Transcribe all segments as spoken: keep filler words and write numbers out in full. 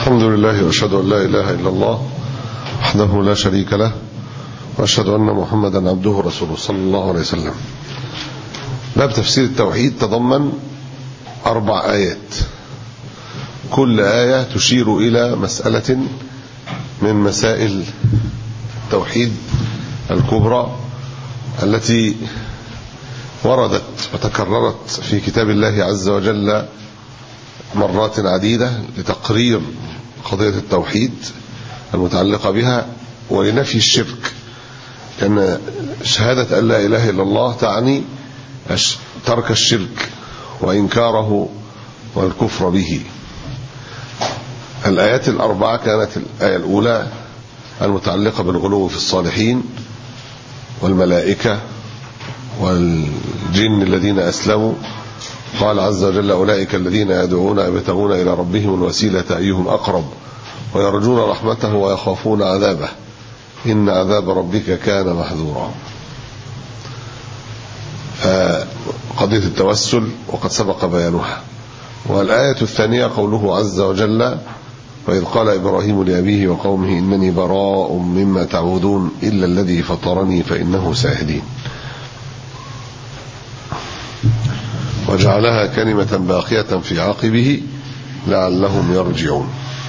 الحمد لله وأشهد أن لا إله إلا الله وحده لا شريك له وأشهد أن محمدا عبده ورسوله صلى الله عليه وسلم. باب تفسير التوحيد تضمن أربع آيات، كل آية تشير إلى مسألة من مسائل التوحيد الكبرى التي وردت وتكررت في كتاب الله عز وجل مرات عديدة لتقرير قضية التوحيد المتعلقة بها ولنفي الشرك، لأن شهادة أن لا إله إلا الله تعني ترك الشرك وإنكاره والكفر به. الآيات الأربعة كانت الآية الأولى المتعلقة بالغلو في الصالحين والملائكة والجن الذين أسلموا، قال عز وجل أولئك الذين يدعون يبتغون إلى ربهم الوسيلة أيهم أقرب ويرجون رحمته ويخافون عذابه إن عذاب ربك كان محذورا. قضية التوسل وقد سبق بيانها. والآية الثانية قوله عز وجل وإذ قال إبراهيم لأبيه وقومه إنني براء مما تعبدون إلا الذي فطرني فإنه سيهدين، وجعلها كلمة باقية في عقبه لعلهم يرجعون.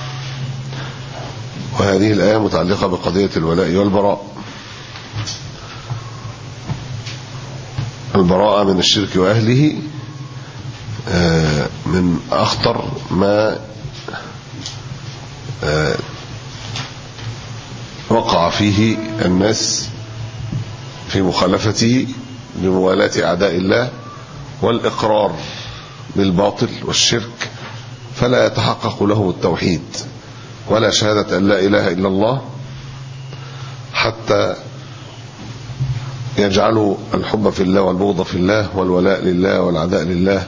وهذه الآية متعلقة بقضية الولاء والبراء، البراءة من الشرك وأهله من أخطر ما وقع فيه الناس في مخالفته بموالاة أعداء الله والإقرار بالباطل والشرك، فلا يتحقق له التوحيد ولا شهادة أن لا إله إلا الله حتى يجعلوا الحب في الله والبغض في الله والولاء لله والعداء لله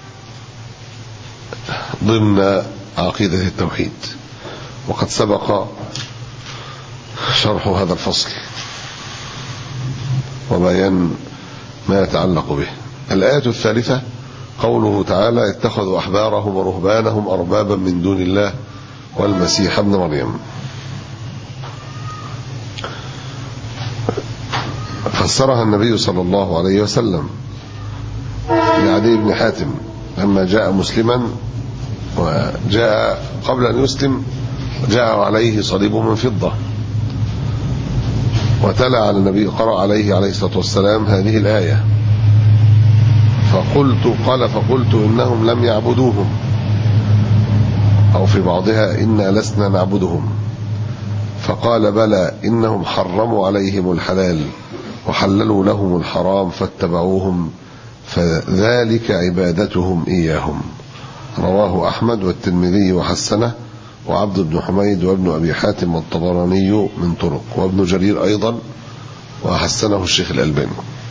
ضمن عقيدة التوحيد. وقد سبق شرح هذا الفصل وبيان ما يتعلق به. الآية الثالثة قوله تعالى اتخذوا أحبارهم ورهبانهم أربابا من دون الله والمسيح ابن مريم. فسرها النبي صلى الله عليه وسلم لعدي بن حاتم لما جاء مسلما، وجاء قبل أن يسلم جاء عليه صليب من فضة، وتلا على النبي قرأ عليه عليه الصلاة والسلام هذه الآية، فقلت قال فقلت إنهم لم يعبدوهم، أو في بعضها إنا لسنا نعبدهم، فقال بلى إنهم حرموا عليهم الحلال وحللوا لهم الحرام فاتبعوهم فذلك عبادتهم إياهم. رواه أحمد والترمذي وحسنه وعبد بن حميد وابن أبي حاتم والطبراني من طرق، وابن جرير أيضا وحسنه الشيخ الألباني.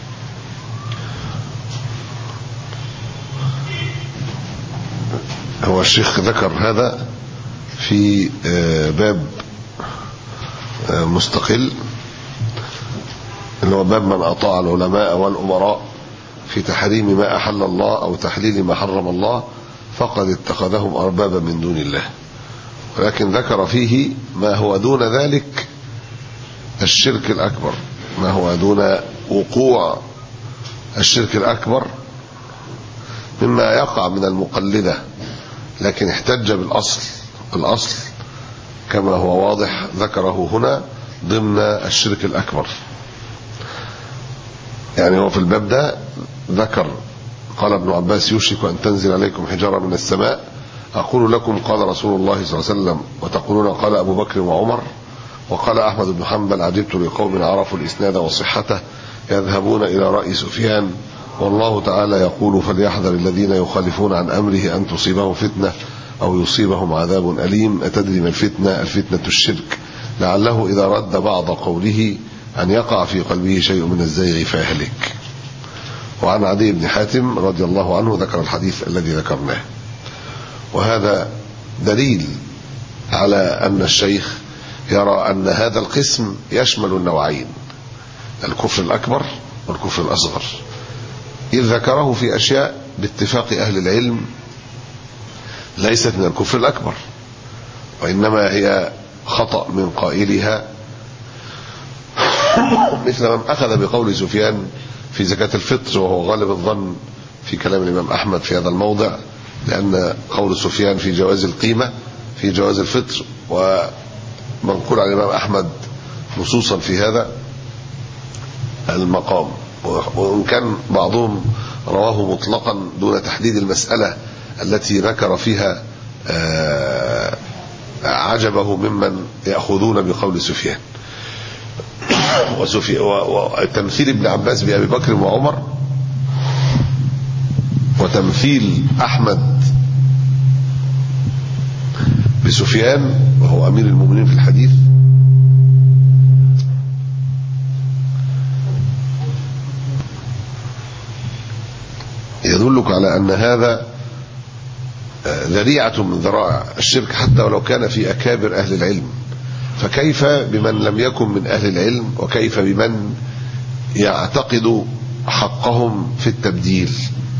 هو الشيخ ذكر هذا في باب مستقل اللي هو باب من أطاع العلماء والأمراء في تحريم ما أحل الله أو تحليل ما حرم الله فقد اتخذهم أربابا من دون الله، ولكن ذكر فيه ما هو دون ذلك الشرك الأكبر، ما هو دون وقوع الشرك الأكبر مما يقع من المقلدة، لكن احتج بالأصل، الأصل كما هو واضح ذكره هنا ضمن الشرك الأكبر. يعني هو في الباب ده ذكر قال ابن عباس يوشك أن تنزل عليكم حجارة من السماء أقول لكم قال رسول الله صلى الله عليه وسلم وتقولون قال أبو بكر وعمر. وقال أحمد بن حنبل عجبت لقوم عرفوا الإسناد وصحته يذهبون إلى رأي سفيان والله تعالى يقول فليحذر الذين يخالفون عن أمره أن تصيبهم فتنة أو يصيبهم عذاب أليم. أتدري ما الفتنة؟ الفتنة الشرك، لعله إذا رد بعض قوله أن يقع في قلبه شيء من الزيغ فيهلك. وعن عدي بن حاتم رضي الله عنه ذكر الحديث الذي ذكرناه. وهذا دليل على أن الشيخ يرى أن هذا القسم يشمل النوعين، الكفر الأكبر والكفر الأصغر، إذ ذكره في أشياء باتفاق أهل العلم ليست من الكفر الأكبر. وإنما هي خطأ من قائلها، مثل من أخذ بقول سفيان في زكاة الفطر، وهو غالب الظن في كلام الإمام أحمد في هذا الموضع، لأن قول سفيان في جواز القيمة في جواز الفطر، ومنقول عن الإمام أحمد نصوصا في هذا المقام، وإن كان بعضهم رواه مطلقا دون تحديد المسألة التي ذكر فيها عجبه ممن يأخذون بقول سفيان. وتمثيل ابن عباس بأبي بكر وعمر، وتمثيل أحمد بسفيان وهو أمير المؤمنين في الحديث، يدلك على أن هذا ذريعة من ذرائع الشرك، حتى ولو كان في أكابر أهل العلم، فكيف بمن لم يكن من أهل العلم، وكيف بمن يعتقد حقهم في التبديل.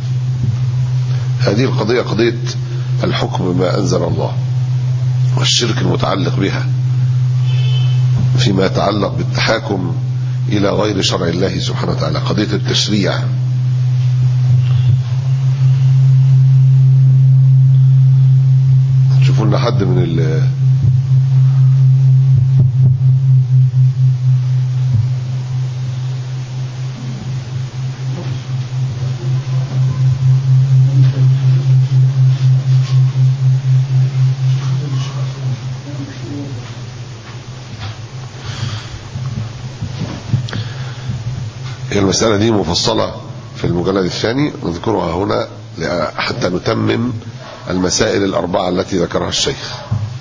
هذه القضية قضية الحكم بما أنزل الله، والشرك المتعلق بها فيما يتعلق بالتحاكم إلى غير شرع الله سبحانه وتعالى، قضية التشريع. شوفوا لنا حد من ال المسألة دي مفصلة في المجلد الثاني، نذكرها هنا حتى نتمم المسائل الأربعة التي ذكرها الشيخ،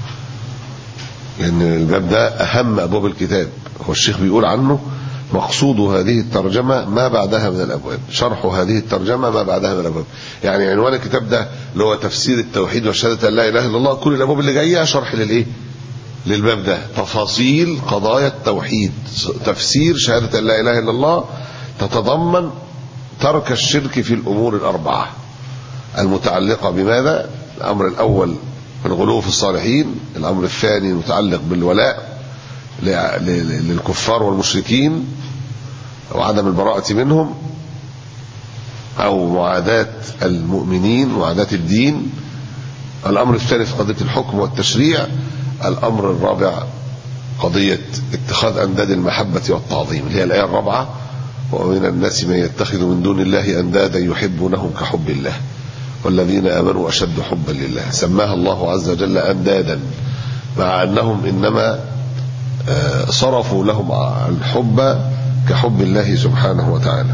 لأن الباب ده أهم أبواب الكتاب. هو الشيخ بيقول عنه مقصود هذه الترجمة ما بعدها من الأبواب، شرح هذه الترجمة ما بعدها من الأبواب. يعني عنوان الكتاب ده اللي هو تفسير التوحيد وشهادة أن لا إله إلا الله، كل الأبواب اللي جاية شرح للإيه؟ للباب ده، تفاصيل قضايا التوحيد، تفسير شهادة أن لا إله إلا الله تتضمن ترك الشرك في الأمور الأربعة المتعلقة بماذا؟ الأمر الأول الغلو في الصالحين، الأمر الثاني متعلق بالولاء للكفار والمشركين وعدم البراءة منهم، أو معاداة المؤمنين، معاداة الدين. الأمر الثالث قضية الحكم والتشريع. الأمر الرابع قضية اتخاذ أنداد المحبة والتعظيم، اللي هي الآية الرابعة: ومن الناس من يتخذ من دون الله أندادا يحبونهم كحب الله والذين آمنوا أشد حبا لله. سماها الله عز وجل أندادا، مع أنهم إنما صرفوا لهم الحب كحب الله سبحانه وتعالى.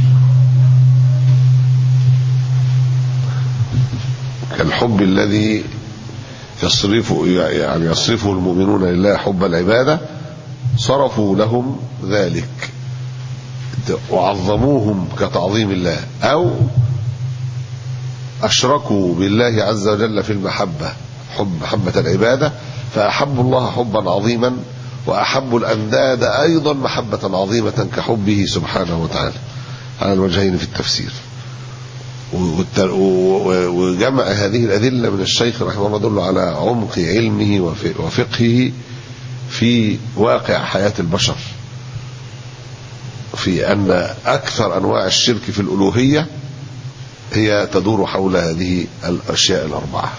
كالحب الذي يصرفه يعني يصرفه المؤمنون لله حب العبادة، صرفوا لهم ذلك وعظموهم كتعظيم الله، أو أشركوا بالله عز وجل في المحبة، حب محبة العبادة، فأحبوا الله حبا عظيما، وأحبوا الأنداد أيضا محبة عظيمة كحبه سبحانه وتعالى، على الوجهين في التفسير. وجمع هذه الأدلة من الشيخ رحمه الله يدل على عمق علمه وفقهه في واقع حياة البشر، في أن أكثر أنواع الشرك في الألوهية هي تدور حول هذه الأشياء الأربعة.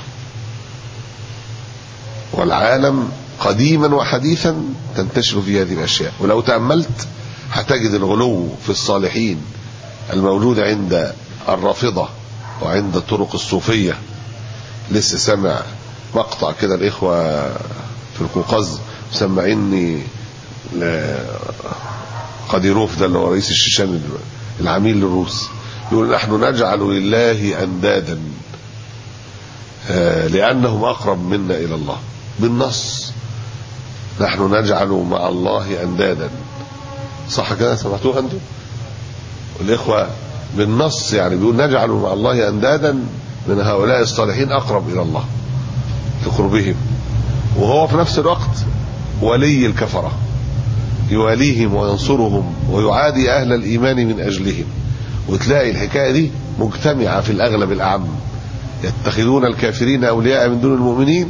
والعالم قديما وحديثا تنتشر في هذه الأشياء، ولو تأملت هتجد الغلو في الصالحين الموجود عند الرافضة وعند الطرق الصوفية. لسه سمع مقطع كده الإخوة في القوقاز مسمعيني قديروف، ده اللي هو رئيس الشيشان العميل للروس، يقول: نحن نجعل لله أندادا لأنهم أقرب منا إلى الله. بالنص، نحن نجعل مع الله أندادا. صح كده؟ سمعتوها أنتم الإخوة؟ بالنص يعني بيقول نجعل مع الله أندادا من هؤلاء الصالحين أقرب إلى الله لقربهم، وهو في نفس الوقت ولي الكفرة، يواليهم وينصرهم ويعادي أهل الإيمان من أجلهم. وتلاقي الحكاية دي مجتمعة في الأغلب الأعم، يتخذون الكافرين أولياء من دون المؤمنين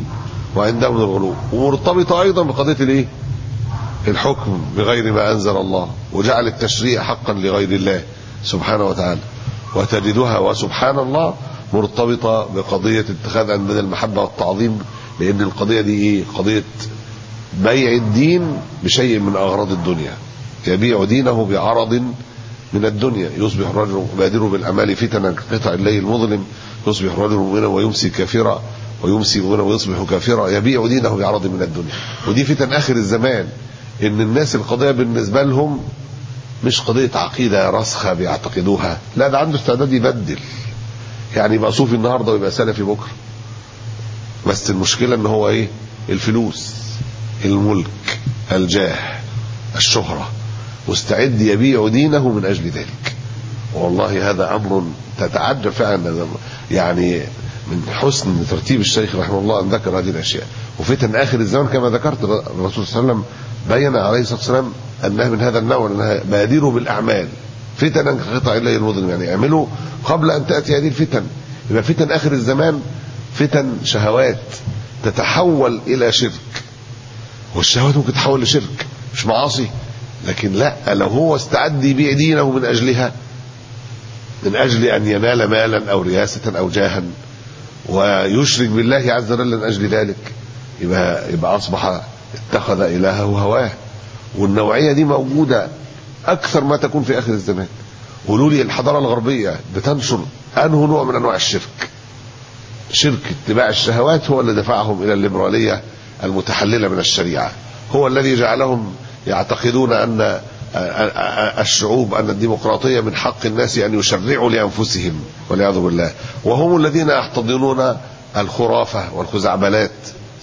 وعندهم من الغلو، ومرتبطه ايضا بقضيه الايه الحكم بغير ما انزل الله، وجعل التشريع حقا لغير الله سبحانه وتعالى. وتجدها وسبحان الله مرتبطه بقضيه اتخاذ انداد المحبه والتعظيم، لان القضيه دي ايه قضيه بيع الدين بشيء من اغراض الدنيا. يبيع دينه بعرض من الدنيا. يصبح الرجل بادر بالاعمال فتنا كقطع الليل المظلم، يصبح الرجل مؤمنا ويمسي كافرا، ويمسي مؤمنا ويصبح كافرا. يبيع دينه بعرض من الدنيا. ودي فتن اخر الزمان، ان الناس القضيه بالنسبه لهم مش قضيه عقيده راسخه بيعتقدوها، لا ده عنده استعداد يبدل، يعني يبقى صوفي النهارده ويبقى سلفي بكره. بس المشكله ان هو ايه الفلوس، الملك، الجاه، الشهره، مستعد يبيع دينه من اجل ذلك. والله هذا امر تتعجب فعلا، يعني من حسن ترتيب الشيخ رحمه الله ان ذكر هذه الاشياء. وفتن اخر الزمان كما ذكرت الرسول صلى الله عليه وسلم بين عليه الصلاه والسلام انها من هذا النوع، انها بادروا بالاعمال فتنا كقطع الليل المظلم، يعني اعملوا قبل ان تاتي هذه الفتن. يبقى فتن اخر الزمان فتن شهوات تتحول الى شرك، والشهوات ممكن تتحول لشرك مش معاصي، لكن لا، لو هو استعد يبيع دينه من اجلها، من اجل ان ينال مالا او رياسه او جاها، ويشرك بالله عز وجل من اجل ذلك، يبقى يبقى اصبح اتخذ الهه هواه. والنوعيه دي موجوده اكثر ما تكون في اخر الزمان. قولوا لي الحضاره الغربيه بتنشر انه نوع من انواع الشرك؟ شرك اتباع الشهوات هو اللي دفعهم الى الليبراليه المتحلله من الشريعه، هو الذي جعلهم يعتقدون ان الشعوب ان الديمقراطيه من حق الناس ان يشرعوا لانفسهم والعياذ بالله، وهم الذين يحتضنون الخرافه والخزعبلات.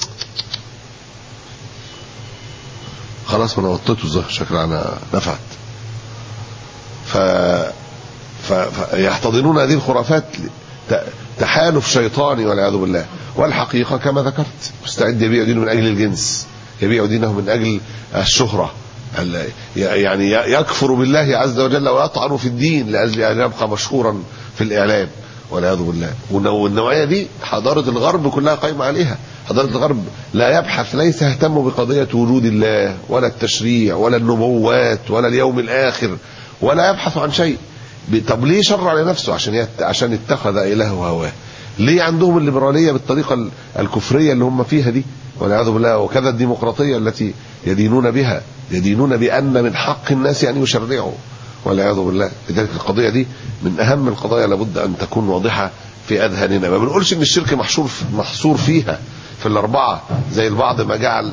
خلاص انا وطيته الظهر شكرا انا نفعت. ف فيحتضنون هذه الخرافات تحالف شيطاني والعياذ بالله. والحقيقه كما ذكرت مستعد يبيع دينه من اجل الجنس، يبيع دينه من اجل الشهره، يعني يكفر بالله عز وجل ويطعن في الدين لاجل ان يبقى مشهورا في الاعلام والعياذ بالله. والنوعيه دي حضاره الغرب كلها قائمه عليها. حضاره الغرب لا يبحث، ليس يهتم بقضيه وجود الله ولا التشريع ولا النبوات ولا اليوم الاخر، ولا يبحث عن شيء. طب ليه شرع لنفسه؟ عشان يت... عشان اتخذ الهه هواه. ليه عندهم الليبراليه بالطريقه الكفريه اللي هم فيها دي والعياذ بالله، وكذا الديمقراطيه التي يدينون بها، يدينون بان من حق الناس ان يشرعوا والعياذ بالله. لذلك القضيه دي من اهم القضايا لابد ان تكون واضحه في اذهاننا. ما بنقولش ان الشرك محشور محصور فيها في الاربعه زي البعض ما جعل،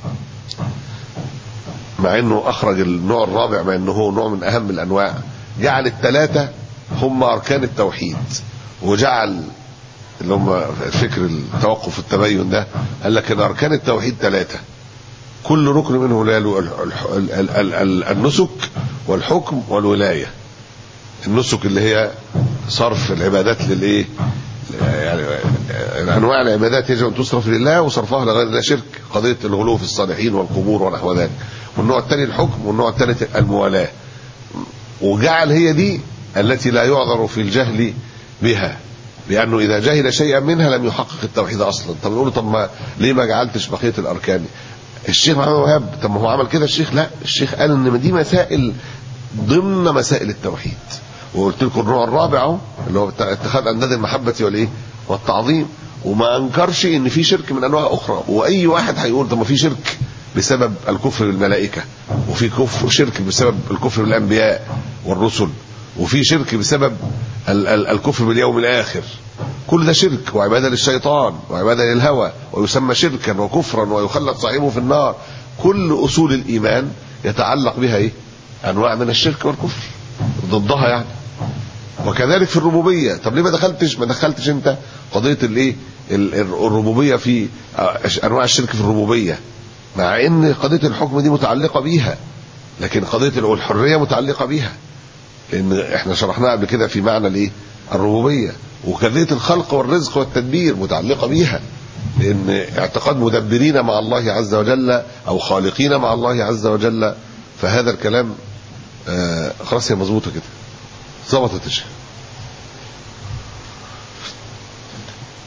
مع انه اخرج النوع الرابع مع انه هو نوع من اهم الانواع، جعل الثلاثه هم اركان التوحيد، وجعل اللي هم فكر التوقف التبين ده قال لك ان اركان التوحيد ثلاثه، كل ركن منه له النسك والحكم والولايه. النسك اللي هي صرف العبادات للايه، يعني انواع العبادات يجب ان تصرف لله وصرفها لغير الله شرك، قضيه الغلو في الصالحين والقبور ونحو ذلك. والنوع الثاني الحكم، والنوع الثالث الموالاه. وجعل هي دي التي لا يعذر في الجهل بها، لانه اذا جهل شيئا منها لم يحقق التوحيد اصلا. طب نقول طب ما ليه ما جعلتش بقيه الاركان؟ الشيخ محمد وهاب طب ما هو عمل كده الشيخ؟ لا، الشيخ قال ان دي مسائل ضمن مسائل التوحيد. وقلت لكم النوع الرابع اللي هو اتخاذ انداد المحبه والايه والتعظيم، وما انكرش ان في شرك من انواع اخرى. واي واحد هيقول طب ما في شرك بسبب الكفر بالملائكه، وفي كفر شرك بسبب الكفر بالانبياء والرسل، وفي شرك بسبب ال- ال- الكفر باليوم الاخر. كل ده شرك وعباده للشيطان وعباده للهوى، ويسمى شركا وكفرا ويخلد صاحبه في النار. كل اصول الايمان يتعلق بها ايه؟ انواع من الشرك والكفر ضدها يعني. وكذلك في الربوبيه. طب ليه ما دخلتش ما دخلتش انت قضيه الايه الربوبيه في انواع الشرك في الربوبيه، مع ان قضيه الحكم دي متعلقه بيها، لكن قضيه الحريه متعلقه بيها، لان احنا شرحناها قبل كده في معنى الايه الربوبيه. وقضيه الخلق والرزق والتدبير متعلقه بيها، لان اعتقاد مدبرين مع الله عز وجل او خالقين مع الله عز وجل. فهذا الكلام آه خلاص هي مظبوطه كده، ظبطت يا شيخ.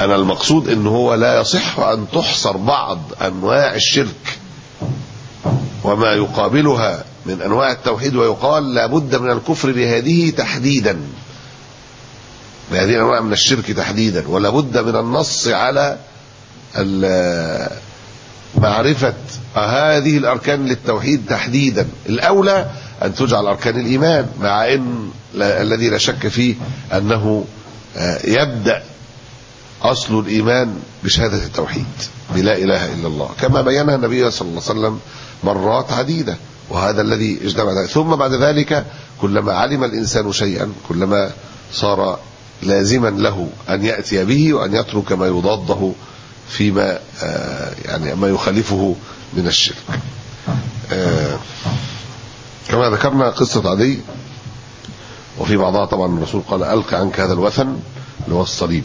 أنا المقصود إن هو لا يصح أن تحصر بعض أنواع الشرك وما يقابلها من أنواع التوحيد ويقال لا بد من الكفر بهذه تحديدا، بهذه الأنواع من الشرك تحديدا، ولا بد من النص على معرفة هذه الأركان للتوحيد تحديدا. الأولى أن تجعل أركان الإيمان، مع أن الذي لا شك فيه أنه يبدأ أصل الإيمان بشهادة التوحيد بلا إله إلا الله، كما بينها النبي صلى الله عليه وسلم مرات عديدة، وهذا الذي اجتمع. ثم بعد ذلك كلما علم الإنسان شيئا كلما صار لازما له أن يأتي به وأن يترك ما يضاده فيما يعني ما يخالفه من الشرك. كما ذكرنا قصة عدي، وفي بعضها طبعا الرسول قال ألق عنك هذا الوثن اللي هو الصليب.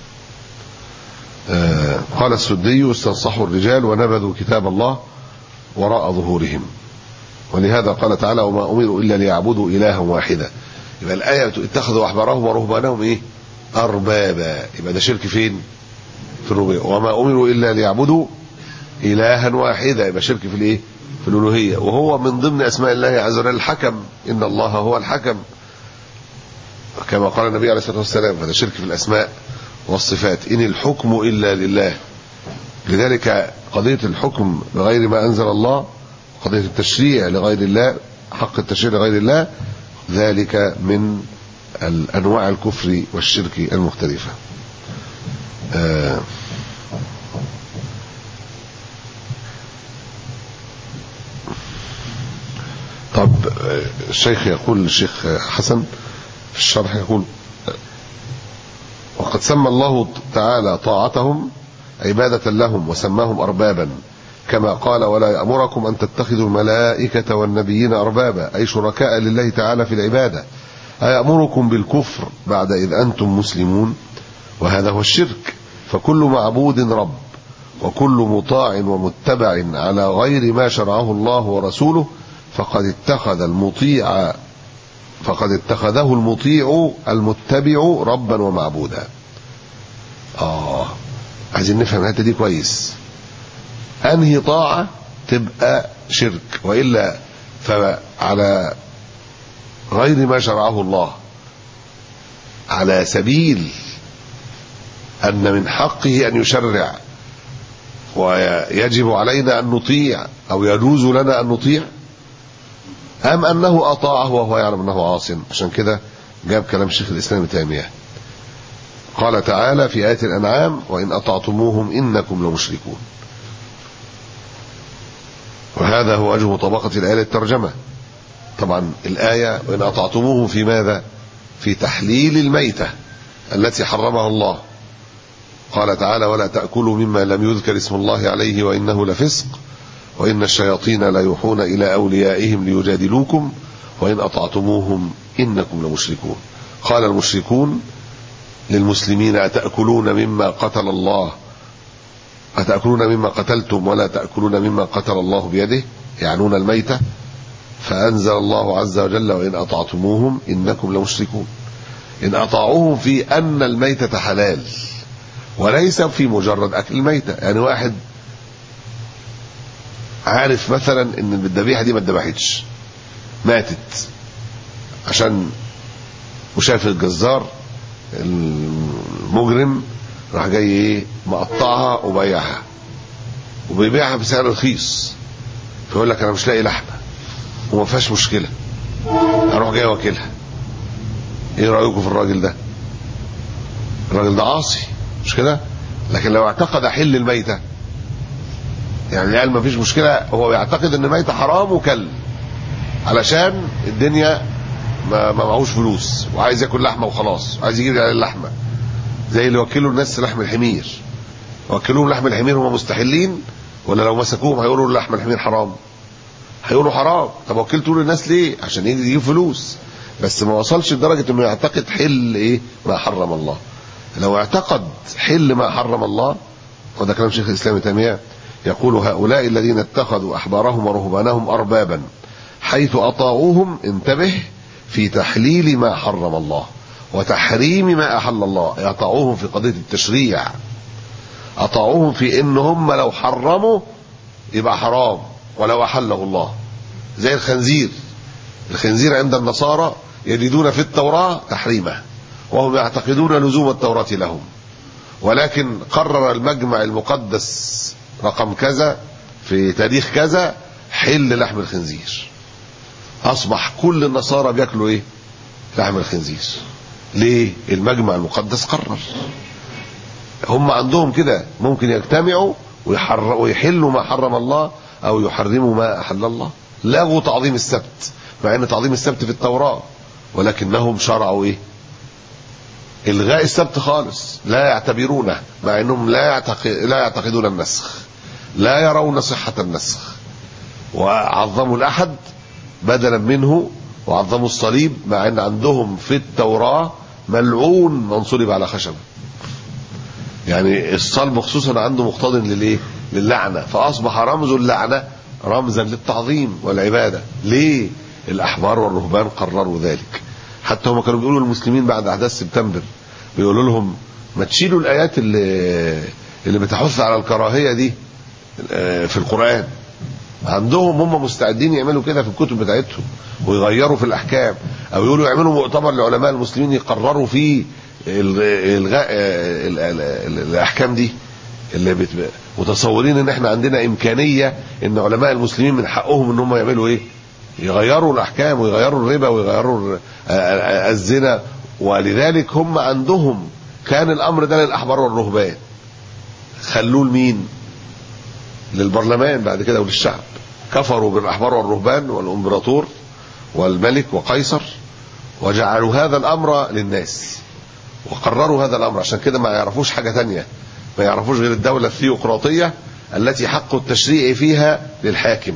قال السدي استنصحوا الرجال ونبذوا كتاب الله وراء ظهورهم، ولهذا قال تعالى وما أمروا إلا ليعبدوا إلها واحدا. يبقى الآية اتخذوا أحبارهم ورهبانهم إيه أربابا، يبقى ده شرك فين؟ في الربوبية. وما أمروا إلا ليعبدوا إلها واحدا، يبقى شرك في الإيه؟ في الألوهية، وهو من ضمن أسماء الله عز وجل الحكم، إن الله هو الحكم كما قال النبي عليه الصلاة والسلام، فده شرك في الأسماء والصفات. إن الحكم إلا لله. لذلك قضية الحكم بغير ما أنزل الله، قضية التشريع لغير الله، حق التشريع لغير الله، ذلك من أنواع الكفر والشرك المختلفة. آه طب الشيخ يقول، الشيخ حسن في الشرح يقول وقد سمى الله تعالى طاعتهم عبادة لهم وسماهم أربابا، كما قال ولا يأمركم أن تتخذوا الملائكة والنبيين أربابا، أي شركاء لله تعالى في العبادة. أيأمركم بالكفر بعد إذ أنتم مسلمون؟ وهذا هو الشرك. فكل معبود رب وكل مطاع ومتبع على غير ما شرعه الله ورسوله فقد اتخذ المطيع فقد اتخذه المطيع المتبع ربا ومعبودا. آه عايزين نفهم الحته دي كويس. أنهي طاعة تبقى شرك، وإلا فعلى غير ما شرعه الله على سبيل أن من حقه أن يشرع ويجب علينا أن نطيع أو يجوز لنا أن نطيع، أم أنه أطاعه وهو يعلم أنه عاصٍ؟ عشان كده جاب كلام شيخ الإسلام ابن تيمية. قال تعالى في آية الأنعام وإن أطعتموهم إنكم لمشركون. وهذا هو وجه مطابقة الآية للترجمة. طبعا الآية وإن أطعتموهم في ماذا؟ في تحليل الميتة التي حرمها الله. قال تعالى ولا تأكلوا مما لم يذكر اسم الله عليه وإنه لفسق وإن الشياطين لا يوحون إلى أوليائهم ليجادلوكم وإن أطعتموهم إنكم لمشركون. قال المشركون للمسلمين أتأكلون مما قتل الله أتأكلون مما قتلتم ولا تأكلون مما قتل الله بيده، يعنون الميتة. فأنزل الله عز وجل وإن أطعتموهم إنكم لمشركون. إن أطاعوهم في أن الميتة حلال وليس في مجرد أكل الميتة. يعني واحد عارف مثلا ان الذبيحه دي ما اتذبحتش، ماتت، عشان وشاف الجزار المجرم راح جاي ايه مقطعها وبيعها وبيبيعها بسعر رخيص، فيقول لك انا مش لاقي لحمه وما فيهاش مشكله اروح جاي واكلها. ايه رايكم في الراجل ده؟ الراجل ده عاصي مش كده؟ لكن لو اعتقد حل الميته، يعني قال ما فيش مشكله، هو بيعتقد ان الميته حرام وكل علشان الدنيا ما ما معهوش فلوس وعايز ياكل لحمه وخلاص، عايز يجيب على اللحمه، زي اللي وكلوا الناس لحم الحمير. وكلوهم لحم الحمير هم مستحلين، ولا لو مسكوهم هيقولوا لحم الحمير حرام؟ هيقولوا حرام. طب وكلتوا للناس ليه؟ عشان يجيب فلوس، بس ما وصلش لدرجه انه يعتقد حل ايه ما حرم الله. لو اعتقد حل ما حرم الله، وده كلام شيخ الاسلام ابن تيميه، يقول هؤلاء الذين اتخذوا احبارهم ورهبانهم اربابا حيث اطاعوهم، انتبه، في تحليل ما حرم الله وتحريم ما أحل الله. يطاعوهم في قضية التشريع، أطاعوهم في إن هم لو حرموا يبقى حرام ولو أحله الله. زي الخنزير، الخنزير عند النصارى يجدون في التوراة تحريمه وهم يعتقدون لزوم التوراة لهم، ولكن قرر المجمع المقدس رقم كذا في تاريخ كذا حل لحم الخنزير. أصبح كل النصارى بياكلوا إيه؟ لحم الخنزير. ليه؟ المجمع المقدس قرر. هم عندهم كده ممكن يجتمعوا ويحلوا ما حرم الله أو يحرموا ما أحل الله. لغوا تعظيم السبت، مع أن تعظيم السبت في التوراة، ولكنهم شرعوا إيه؟ إلغاء السبت خالص، لا يعتبرونه، مع أنهم لا يعتقد لا يعتقدون النسخ، لا يرون صحة النسخ. وعظموا الأحد بدلا منه، وعظموا الصليب، مع أن عندهم في التوراة ملعون من صلب على خشبه. يعني الصلب خصوصا عنده مقتضٍ للايه؟ للعنة، فأصبح رمز اللعنة رمزا للتعظيم والعبادة. ليه؟ الأحبار والرهبان قرروا ذلك. حتى هم كانوا بيقولوا للمسلمين بعد أحداث سبتمبر، بيقولوا لهم ما تشيلوا الآيات اللي اللي بتحث على الكراهية دي في القرآن. عندهم هم مستعدين يعملوا كده في الكتب بتاعتهم ويغيروا في الأحكام، أو يقولوا يعملوا مؤتمر لعلماء المسلمين يقرروا فيه الغاء الأحكام دي، اللي بت... متصورين ان احنا عندنا امكانية ان علماء المسلمين من حقهم ان هم يعملوا ايه؟ يغيروا الاحكام ويغيروا الربا ويغيروا الزنا. ولذلك هم عندهم كان الامر ده للاحبار والرهبان، خلوه لمين؟ للبرلمان بعد كده وللشعب. كفروا بالاحبار والرهبان والامبراطور والملك وقيصر، وجعلوا هذا الامر للناس وقرروا هذا الامر. عشان كده ما يعرفوش حاجة تانية، ما يعرفوش غير الدولة الثيوقراطية التي حق التشريع فيها للحاكم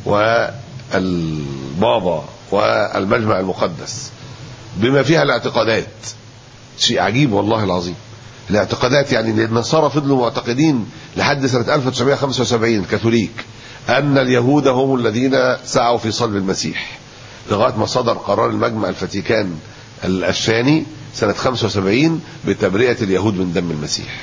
والبابا والمجمع المقدس، بما فيها الاعتقادات. شيء عجيب والله العظيم، الاعتقادات. يعني النصارى فضلوا معتقدين لحد سنة ألف وتسعمائة وخمسة وسبعين الكاثوليك أن اليهود هم الذين سعوا في صلب المسيح، لغاية ما صدر قرار المجمع الفاتيكان الثاني سنة خمسة وسبعين بتبرئة اليهود من دم المسيح.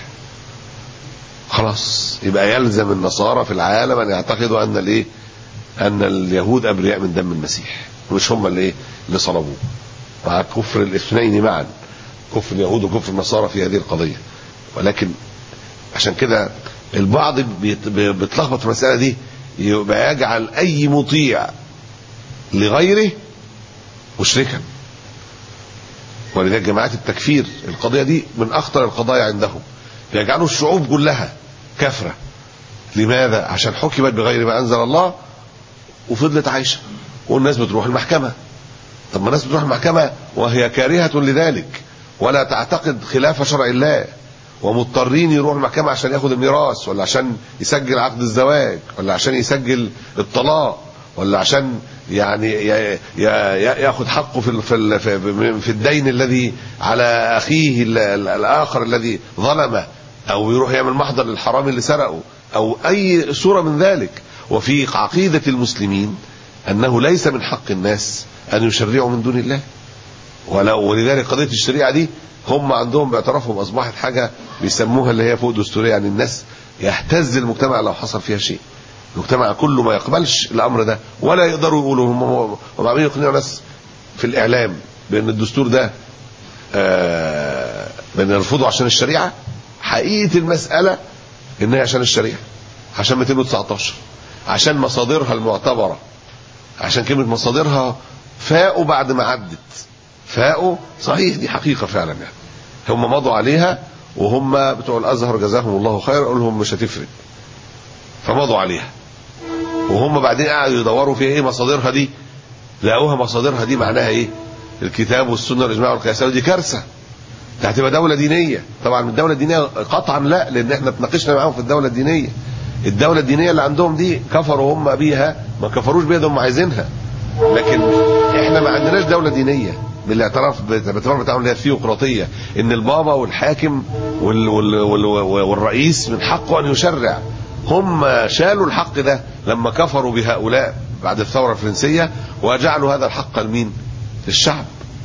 خلاص يبقى يلزم النصارى في العالم ان يعتقدوا ان الايه؟ ان اليهود ابرياء من دم المسيح، مش هم اللي ايه؟ اللي صلبوه، مع كفر الاثنين معا، كفر اليهود وكفر النصارى في هذه القضيه. ولكن عشان كده البعض بيتلخبط في المساله دي، يبقى يجعل اي مطيع لغيره مشركا. ولذلك جماعات التكفير القضيه دي من اخطر القضايا عندهم، يجعلوا الشعوب كلها كافرة. لماذا؟ عشان حكمت بغير ما أنزل الله وفضلت عايشة، والناس بتروح المحكمة. طب ما الناس بتروح المحكمة وهي كارهة لذلك ولا تعتقد خلاف شرع الله، ومضطرين يروح المحكمة عشان ياخد الميراث، ولا عشان يسجل عقد الزواج، ولا عشان يسجل الطلاق، ولا عشان يعني ياخد حقه في في الدين الذي على اخيه الاخر الذي ظلمه، او يروح يعمل محضر للحرام اللي سرقه، او اي صورة من ذلك. وفي عقيدة المسلمين انه ليس من حق الناس ان يشرعوا من دون الله. ولذلك قضية الشريعة دي هم عندهم باعترافهم اصبحت حاجة بيسموها اللي هي فوق دستورية. يعني الناس يهتز المجتمع لو حصل فيها شيء، المجتمع كله ما يقبلش الامر ده، ولا يقدروا يقولوا هم هم عاملين يقنعوا ناس في الاعلام بان الدستور ده آه بنرفضه عشان الشريعه. حقيقه المساله ان هي عشان الشريعه، عشان مئتين وتسعتاشر، عشان مصادرها المعتبره. عشان كلمه مصادرها فاقوا بعد ما عدت، فاقوا صحيح، دي حقيقه فعلا. يعني هم مضوا عليها، وهم بتوع الازهر جزاهم الله خير قالوا لهم مش هتفرق، فمضوا عليها. وهم بعدين قاعدوا يدوروا فيها ايه مصادرها دي، لقوها مصادرها دي معناها ايه؟ الكتاب والسنه والاجماع والقياس. ودي كارثه، ده هتبقى دوله دينيه. طبعا الدوله الدينيه قطعا لا، لان احنا اتناقشنا معاهم في الدوله الدينيه. الدوله الدينيه اللي عندهم دي كفروا هم بيها، ما كفروش بيها، ده هم عايزينها. لكن احنا ما عندناش دوله دينيه بالاعتراف بالاعتبار بتاعهم اللي هي الثيوقراطيه، ان البابا والحاكم وال وال وال والرئيس من حقه ان يشرع. هم شالوا الحق ده لما كفروا بهؤلاء بعد الثورة الفرنسية، وجعلوا هذا الحق لمين؟ للشعب.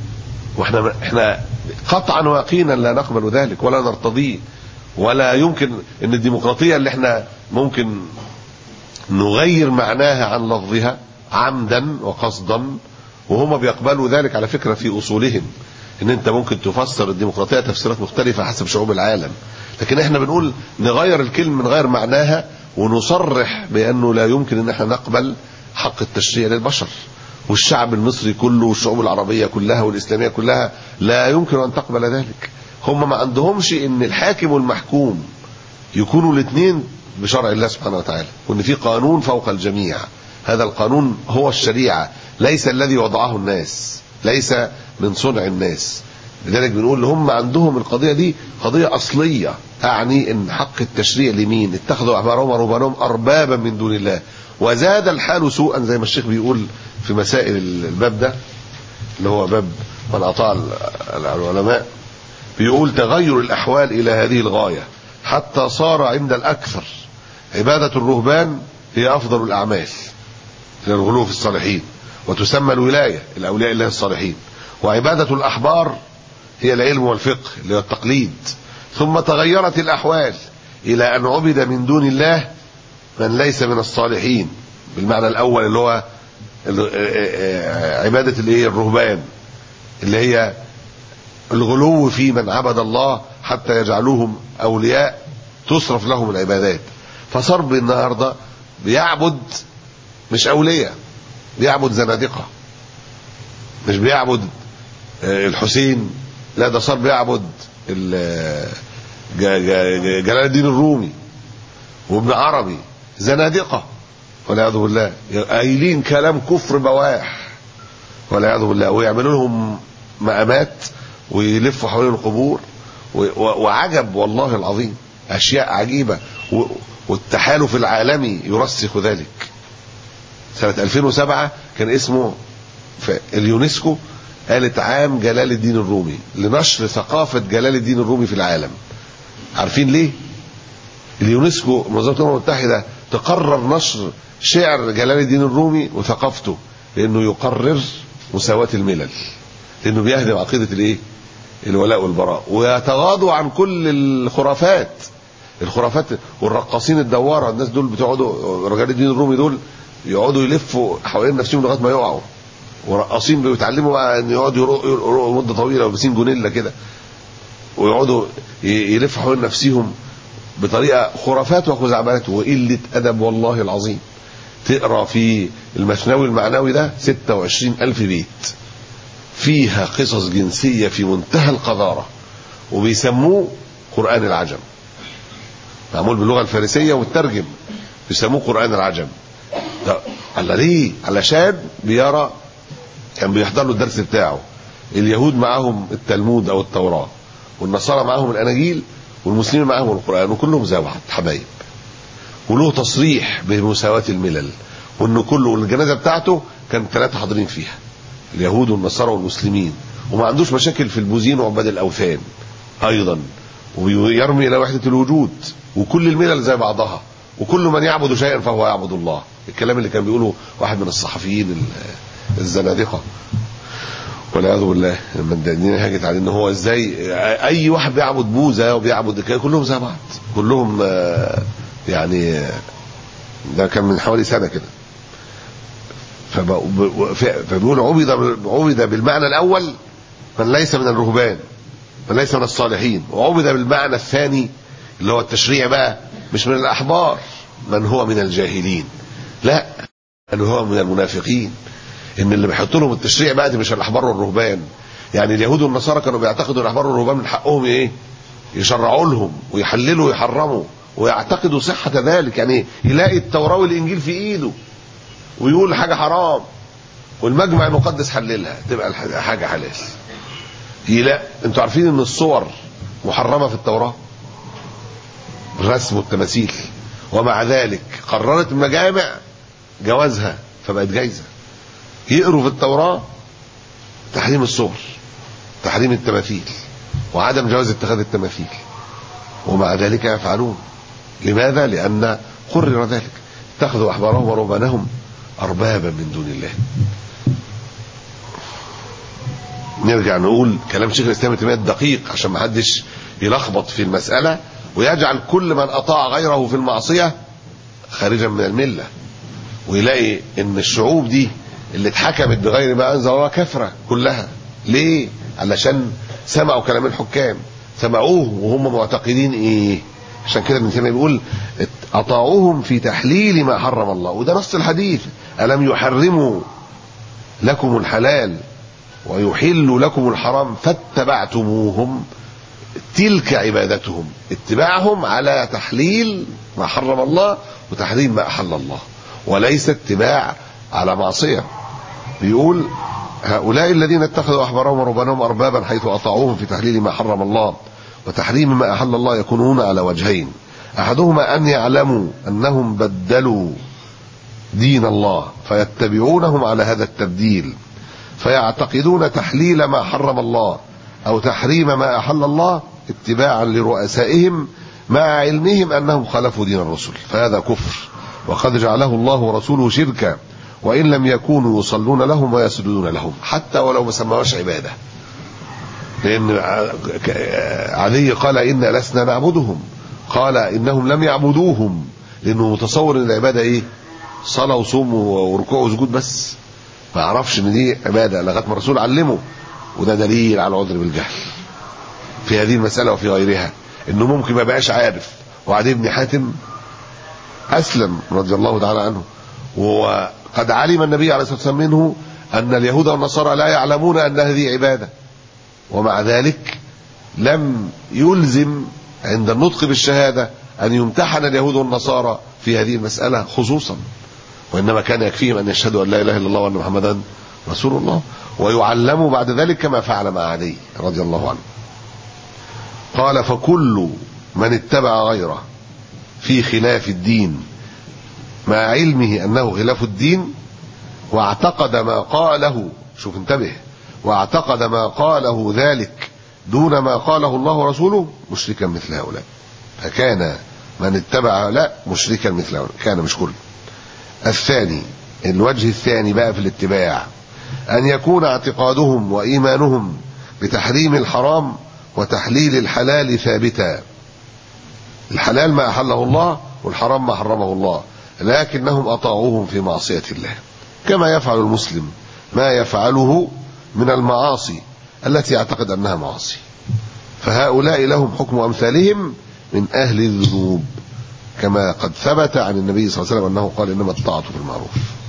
واحنا احنا قطعا ويقينا لا نقبل ذلك ولا نرتضيه، ولا يمكن ان الديمقراطيه اللي احنا ممكن نغير معناها عن لفظها عمدا وقصدا، وهم بيقبلوا ذلك على فكره في اصولهم، ان انت ممكن تفسر الديمقراطيه تفسيرات مختلفه حسب شعوب العالم، لكن احنا بنقول نغير الكلمه نغير معناها ونصرح بانه لا يمكن ان احنا نقبل حق التشريع للبشر، والشعب المصري كله والشعوب العربيه كلها والاسلاميه كلها لا يمكن ان تقبل ذلك. هم ما عندهمش ان الحاكم والمحكوم يكونوا الاثنين بشرع الله سبحانه وتعالى، وان في قانون فوق الجميع، هذا القانون هو الشريعه، ليس الذي وضعه الناس، ليس من صنع الناس. لذلك بنقول هم عندهم القضيه دي قضيه اصليه، اعني ان حق التشريع لمين؟ اتخذوا احبارهم ورهبانهم اربابا من دون الله، وزاد الحال سوءا زي ما الشيخ بيقول في مسائل الباب ده اللي هو باب من اطاع العلماء، بيقول تغير الاحوال الى هذه الغايه حتى صار عند الاكثر عباده الرهبان هي افضل الاعمال للغلو في الصالحين، وتسمى الولايه الاولياء الله الصالحين، وعباده الاحبار هي العلم والفقه اللي هو التقليد. ثم تغيرت الاحوال الى ان عبد من دون الله من ليس من الصالحين بالمعنى الاول اللي هو عباده الايه الرهبان، اللي هي الغلو في من عبد الله حتى يجعلوهم اولياء تصرف لهم العبادات. فصار النهارده بيعبد مش اولياء، بيعبد زنادقه، مش بيعبد الحسين، لا ده صار بيعبد جلال الدين الرومي وابن عربي، زنادقه والعياذ بالله، قايلين كلام كفر بواح والعياذ بالله، ويعملوا لهم مقامات ويلفوا حوالين القبور، وعجب والله العظيم اشياء عجيبه، والتحالف العالمي يرسخ ذلك. سنه ألفين وسبعة كان اسمه اليونسكو قالت عام جلال الدين الرومي لنشر ثقافه جلال الدين الرومي في العالم. عارفين ليه؟ اليونسكو منظمه الامم المتحده تقرر نشر شعر جلال الدين الرومي وثقافته، لانه يقرر مساواه الملل، لانه بيهدم عقيده الايه؟ الولاء والبراء، ويتغاضوا عن كل الخرافات الخرافات والرقاصين الدواره، الناس دول بتقعدوا رجال الدين الرومي دول يقعدوا يلفوا حوالين نفسهم لغايه ما يقعوا، ورقاصين بيتعلموا ان يقعدوا يرقصوا مده طويله ولابسين جونيلا كده، ويقعدوا يلفوا حوالين نفسهم بطريقه خرافات وخزعبلات وقله ادب والله العظيم. تقرا في المثنوي المعنوي ده ستة وعشرين ألف بيت فيها قصص جنسيه في منتهى القذاره، وبيسموه قرآن العجم، معمول باللغه الفارسيه ومترجم، بيسموه قرآن العجم. على ليه؟ علشان بيرى كان بيحضر له الدرس بتاعه اليهود معاهم التلمود او التوراه، والنصارى معاهم الاناجيل، والمسلمين معاهم القرآن، وكلهم زي بعض حبايب، وله تصريح بمساواة الملل، وانه كله والجنازه بتاعته كان ثلاثه حاضرين فيها، اليهود والنصارى والمسلمين، وما عندوش مشاكل في البوذيين وعباد الاوثان ايضا، ويرمي الى وحده الوجود، وكل الملل زي بعضها، وكل من يعبد شيئا فهو يعبد الله. الكلام اللي كان بيقوله واحد من الصحفيين الزنادقه والعياذ بالله لما الدنيا هاجت عليه ان هو ازاي اي واحد بيعبد بوذا وبيعبد كلهم زي بعض، كلهم يعني ده كان من حوالي سنه كده. فبيقول عبد عبد بالمعنى الاول من ليس من الرهبان، من ليس من الصالحين، وعبد بالمعنى الثاني اللي هو التشريع بقى مش من الاحبار من هو من الجاهلين، لا من هو من المنافقين، ان اللي بيحط لهم التشريع بقى دي مش الاحبار والرهبان. يعني اليهود والنصارى كانوا بيعتقدوا الاحبار والرهبان من حقهم ايه؟ يشرعوا لهم ويحللوا ويحرموا، ويعتقدوا صحه ذلك، يعني يلاقي التوراه والانجيل في ايده ويقول حاجه حرام والمجمع المقدس حللها تبقى حاجه حلال. لا، انتوا عارفين ان الصور محرمه في التوراه، الرسم والتماثيل، ومع ذلك قررت المجامع جوازها فبقت جايزه. يقروا في التوراه تحريم الصور، تحريم التماثيل، وعدم جواز اتخاذ التماثيل، ومع ذلك يفعلون. لماذا؟ لأن قرر ذلك. اتخذوا أحبارهم ورهبانهم أربابا من دون الله. نرجع نقول كلام شيخ الاسلام ابن تيميه دقيق عشان ما حدش يلخبط في المساله ويجعل كل من اطاع غيره في المعصيه خارجا من المله، ويلاقي ان الشعوب دي اللي اتحكمت بغير ما انزل الله كفره كلها. ليه؟ علشان سمعوا كلام الحكام، سمعوه وهم معتقدين ايه. عشان كده ابن تيميه بيقول اطاعوهم في تحليل ما حرم الله، وده نص الحديث: الم يحرموا لكم الحلال ويحلوا لكم الحرام فاتبعتموهم. تلك عبادتهم، اتباعهم على تحليل ما حرم الله وتحريم ما احل الله، وليس اتباع على معصيه. بيقول هؤلاء الذين اتخذوا احبارهم ورهبانهم اربابا حيث اطاعوهم في تحليل ما حرم الله وتحريم ما احل الله يكونون على وجهين: احدهما ان يعلموا انهم بدلوا دين الله فيتبعونهم على هذا التبديل فيعتقدون تحليل ما حرم الله او تحريم ما احل الله اتباعا لرؤسائهم مع علمهم انهم خالفوا دين الرسل، فهذا كفر وقد جعله الله ورسوله شركا، وان لم يكونوا يصلون لهم ويسجدون لهم حتى ولو ما سموهاش عباده. لان علي قال إنا لسنا نعبدهم، قال انهم لم يعبدوهم، لانه متصور ان العباده ايه؟ صلاه وصوم وركوع وسجود بس، ما عرفش ان دي عباده لغايه ما الرسول علمه. وده دليل على العذر بالجهل في هذه المساله وفي غيرها، انه ممكن ما بقاش عارف. وعدي بن حاتم اسلم رضي الله تعالى عنه، وقد علم النبي عليه الصلاه والسلام منه ان اليهود والنصارى لا يعلمون ان هذه عباده، ومع ذلك لم يلزم عند النطق بالشهاده ان يمتحن اليهود والنصارى في هذه المساله خصوصا، وانما كان يكفيهم ان يشهدوا ان لا اله الا الله وان محمدا رسول الله، ويعلموا بعد ذلك كما فعل مع علي رضي الله عنه. قال فكل من اتبع غيره في خلاف الدين مع علمه انه خلاف الدين واعتقد ما قاله، شوف انتبه، واعتقد ما قاله ذلك دون ما قاله الله ورسوله مشركا مثل هؤلاء. فكان من اتبع هؤلاء مشركا مثل هؤلاء، كان مش كله. الثاني، الوجه الثاني بقى في الاتباع، أن يكون اعتقادهم وإيمانهم بتحريم الحرام وتحليل الحلال ثابتا. الحلال ما أحله الله والحرام ما حرمه الله، لكنهم أطاعوهم في معصية الله، كما يفعل المسلم ما يفعله من المعاصي التي يعتقد أنها معاصي. فهؤلاء لهم حكم أمثالهم من أهل الذنوب، كما قد ثبت عن النبي صلى الله عليه وسلم أنه قال إنما الطاعة في المعروف.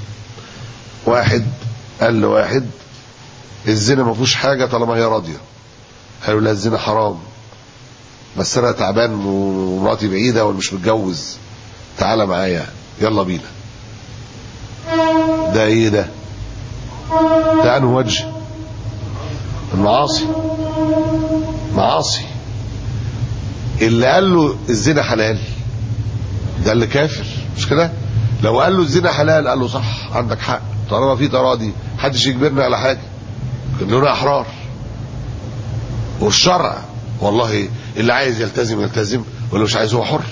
واحد قال له واحد الزنا ما فيهوش حاجة طالما هي راضية، قالوا لا الزنا حرام، بس أنا تعبان ومراتي بعيدة ومش متجوز، تعالى معايا يلا بينا. ده ايه ده؟ ده عنه وجه المعاصي، معاصي. اللي قال له الزنا حلال ده اللي كافر، مش كده؟ لو قال له الزنا حلال قال له صح عندك حق، طالما في تراضي محدش يجبرنا على حاجه، كلنا احرار. والشرع والله اللي عايز يلتزم يلتزم واللي مش عايز هو حر.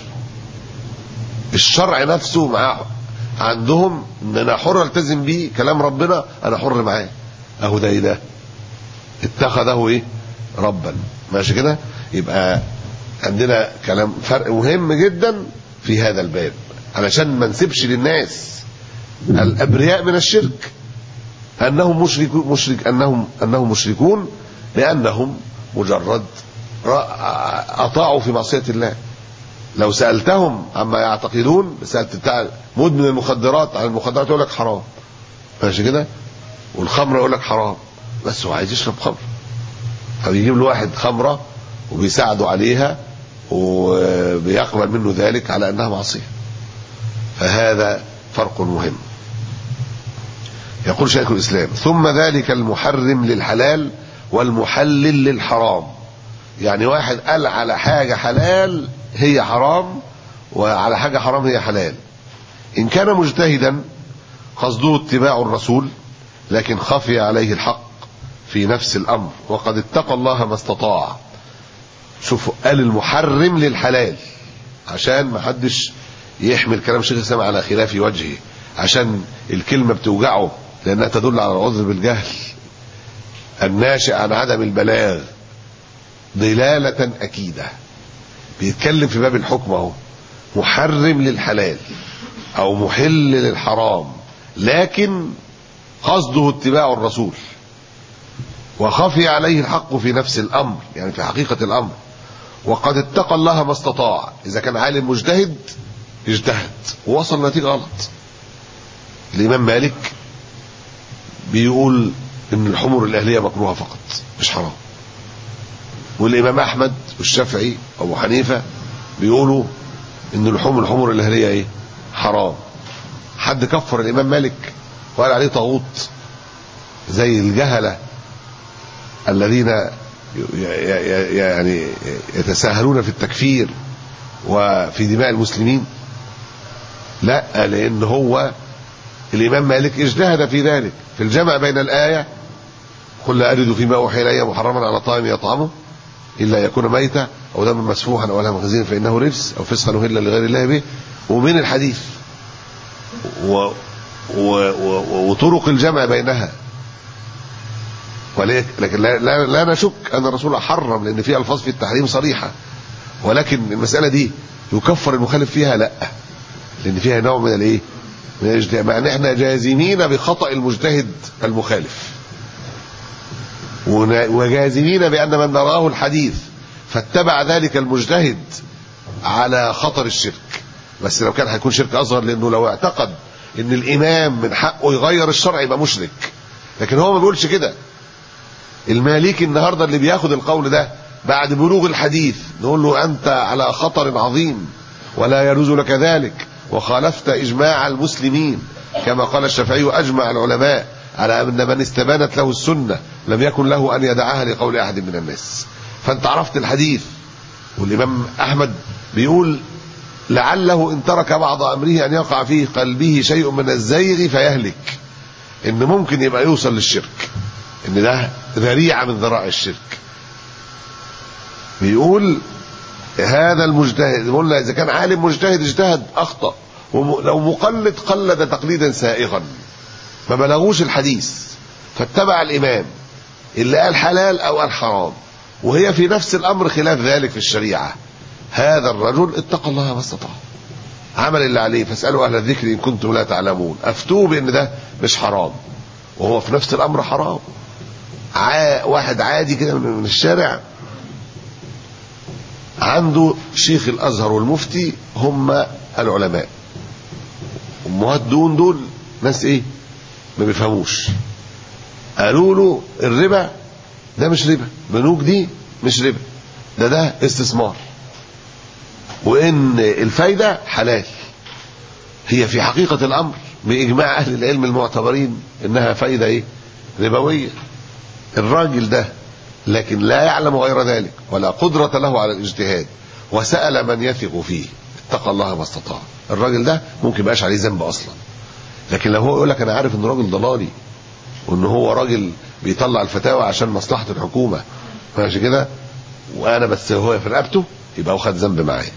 الشرع نفسه معاه عندهم ان انا حر التزم بيه كلام ربنا، انا حر معاه. اهو ده ايه ده؟ اتخذه ايه؟ ربا. ماشي كده؟ يبقى عندنا كلام فرق مهم جدا في هذا الباب، علشان ما نسيبش للناس الابرياء من الشرك انهم مشركون، مشرك انهم انهم مشركون لانهم مجرد اطاعوا في معصيه الله. لو سالتهم عما يعتقدون، سالت بتاع مدمن المخدرات عن المخدرات يقول لك حرام، ماشي كده؟ والخمر يقول لك حرام، بس هو عايز يشرب خمر، فبيجيب له واحد خمره وبيساعده عليها وبيقبل منه ذلك على انها معصيه. فهذا فرق مهم. يقول شيخ الاسلام ثم ذلك المحرم للحلال والمحلل للحرام. يعني واحد قال على حاجه حلال هي حرام وعلى حاجه حرام هي حلال، ان كان مجتهدا قصده اتباع الرسول لكن خفي عليه الحق في نفس الامر وقد اتقى الله ما استطاع. شوفوا قال المحرم للحلال عشان ما حدش يحمل كلام شيخ الاسلام على خلاف وجهه، عشان الكلمه بتوجعه لانها تدل على العذر بالجهل. الناشئ عن عدم البلاغ ضلالة أكيدة. بيتكلم في باب الحكم اهو، محرم للحلال أو محل للحرام، لكن قصده اتباع الرسول، وخفي عليه الحق في نفس الأمر، يعني في حقيقة الأمر، وقد اتقى الله ما استطاع. إذا كان عالم مجتهد اجتهد ووصل نتيجة غلط. الإمام مالك بيقول إن الحمر الأهلية مكروهة فقط مش حرام، والإمام أحمد والشافعي وأبو حنيفة بيقولوا إن الحمر الحمر الأهلية إيه؟ حرام. حد كفر الإمام مالك وقال عليه طاغوت زي الجهلة الذين يعني يتساهلون في التكفير وفي دماء المسلمين؟ لا، لأن هو الإمام مالك اجتهد في ذلك، في الجمع بين الآية قل لا أجد فيما أوحي إلي محرما على طاعم يطعمه إلا يكون ميتا أو دما مسفوحا أو لحم خنزير فإنه رجس أو فسقا أهل لغير الله به، ومن الحديث و و و وطرق الجمع بينها. ولكن لا, لا, لا نشك أن الرسول حرم، لأن في ألفاظ في التحريم صريحة، ولكن المسألة دي يكفر المخالف فيها؟ لا، لأن فيها نوع من الإيه؟ من الاجتهاد، مع أن احنا جازمين بخطأ المجتهد المخالف، وجازمين بأن من رآه الحديث فاتبع ذلك المجتهد على خطر الشرك. بس لو كان هيكون شرك أصغر، لأنه لو اعتقد أن الإمام من حقه يغير الشرع يبقى مشرك، لكن هو ما بيقولش كده. المالكي النهارده اللي بياخد القول ده بعد بلوغ الحديث نقول له أنت على خطر عظيم ولا يجوز لك ذلك، وخالفت إجماع المسلمين، كما قال الشافعي أجمع العلماء على أن من استبانت له السنة لم يكن له أن يدعها لقول أحد من الناس. فأنت عرفت الحديث. والإمام أحمد بيقول لعله إن ترك بعض أمره أن يقع في قلبه شيء من الزيغ فيهلك، إن ممكن يبقى يوصل للشرك، إن ده ذريعة من ذرائع الشرك. بيقول هذا المجتهد، بيقول إذا كان عالم مجتهد اجتهد أخطأ، ولو مقلد قلد تقليدا سائغا، ما بلغوش الحديث فاتبع الإمام اللي قال حلال أو قال حرام، وهي في نفس الأمر خلاف ذلك في الشريعة، هذا الرجل اتقى الله ما استطاع، عمل اللي عليه. فاسألوا أهل الذكر إن كنتم لا تعلمون، أفتوه بأن ده مش حرام وهو في نفس الأمر حرام. ع... واحد عادي كده من الشارع عنده شيخ الأزهر والمفتي هم العلماء، أمهات دون دول ناس إيه ما بيفهموش، قالوا له الربا ده مش ربا، بنوك دي مش ربا، ده ده استثمار، وإن الفايدة حلال. هي في حقيقة الأمر بإجماع أهل العلم المعتبرين إنها فايدة إيه ربوية. الراجل ده لكن لا يعلم غير ذلك ولا قدرة له على الاجتهاد، وسأل من يثق فيه اتقى الله ما استطاع. الراجل ده ممكن يبقاش عليه ذنب أصلا، لكن لو هو يقول لك أنا عارف إن راجل ضلالي وإن هو راجل بيطلع الفتاوى عشان مصلحة الحكومة ماشي كده، وأنا بس هو في رقبته، يبقى هو خد ذنب معايا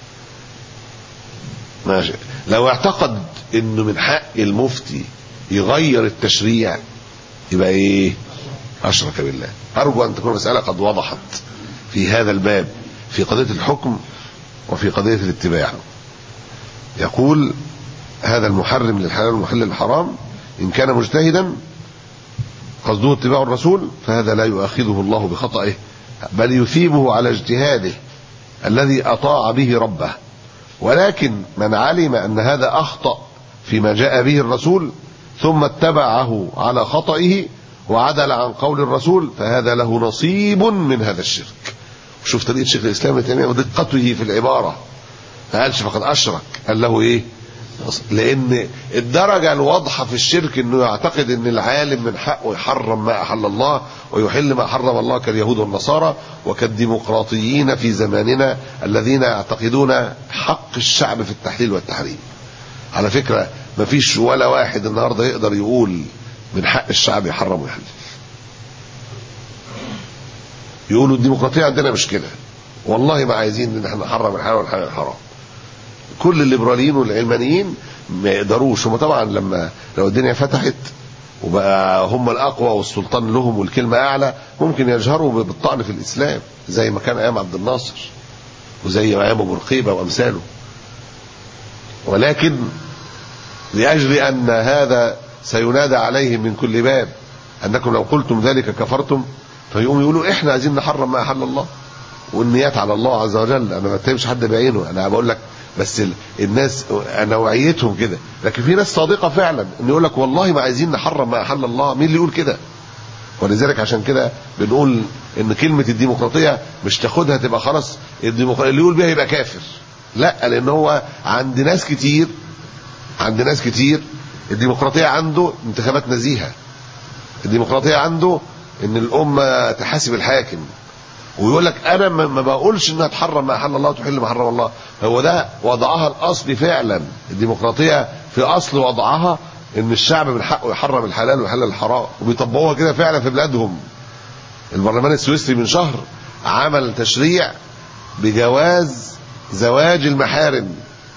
ماشي. لو اعتقد إنه من حق المفتي يغير التشريع يبقى إيه أشرك بالله. أرجو أن تكون المسألة قد وضحت في هذا الباب، في قضية الحكم وفي قضية الاتباع. يقول هذا المحرم للحلال والمحل للحرام إن كان مجتهدا قصده اتباع الرسول فهذا لا يؤاخذه الله بخطئه، بل يثيبه على اجتهاده الذي أطاع به ربه. ولكن من علم أن هذا أخطأ فيما جاء به الرسول ثم اتبعه على خطئه وعدل عن قول الرسول فهذا له نصيب من هذا الشرك. وشوف طريقة شيخ الإسلام ابن تيمية ودقته في العبارة، ما قالش فقد أشرك، قال له إيه؟ لأن الدرجة الواضحة في الشرك إنه يعتقد إن العالم من حقه يحرم ما أحل الله ويحل ما حرم الله، كاليهود والنصارى وكالديمقراطيين في زماننا الذين يعتقدون حق الشعب في التحليل والتحريم. على فكرة ما فيش ولا واحد النهاردة يقدر يقول من حق الشعب يحرم ويحلل. يقولوا الديمقراطية عندنا مش كده، والله ما عايزين ان احنا نحرم الحلال والحلال الحرام. كل الليبراليين والعلمانيين ما يقدروش. هم طبعا لما لو الدنيا فتحت وبقى هم الأقوى والسلطان لهم والكلمة أعلى، ممكن يجهروا بالطعن في الإسلام زي ما كان أيام عبد الناصر وزي أيام أبو رقيبة وأمثاله. ولكن لأجل أن هذا سينادى عليهم من كل باب أنكم لو قلتم ذلك كفرتم، فيقوم يقولوا إحنا عايزين نحرم ما أحل الله، والنيات على الله عز وجل. أنا ما بتهمش حد بعينه، أنا بقول لك بس الناس نوعيتهم كده. لكن في ناس صادقة فعلا إن يقول لك والله ما عايزين نحرم ما أحل الله. مين اللي يقول كده؟ ولذلك عشان كده بنقول إن كلمة الديمقراطية مش تاخدها تبقى خلاص الديمقراطية اللي يقول بيها يبقى كافر، لا، لأن هو عند ناس كتير عند ناس كتير الديمقراطية عنده انتخابات نزيهة، الديمقراطية عنده ان الامة تحاسب الحاكم، ويقول لك انا ما بقولش انها تحرم ما احل الله وتحل ما حرم الله. هو ده وضعها الاصلي فعلا. الديمقراطية في اصل وضعها ان الشعب من حقه يحرم الحلال ويحلل الحرام، وبيطبقوها كده فعلا في بلادهم. البرلمان السويسري من شهر عمل تشريع بجواز زواج المحارم،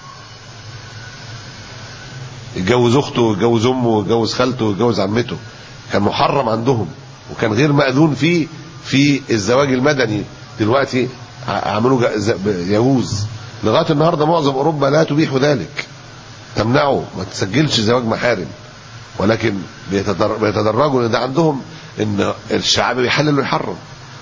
يتجوز اخته ويتجوز امه ويتجوز خالته ويتجوز عمته، كان محرم عندهم وكان غير مأذون فيه في الزواج المدني. دلوقتي عملوا يجوز. لغايه النهارده معظم اوروبا لا تبيح ذلك، تمنعه، ما تسجلش زواج محارم، ولكن بيتدرجوا ان ده عندهم ان الشعب بيحلل ويحرم.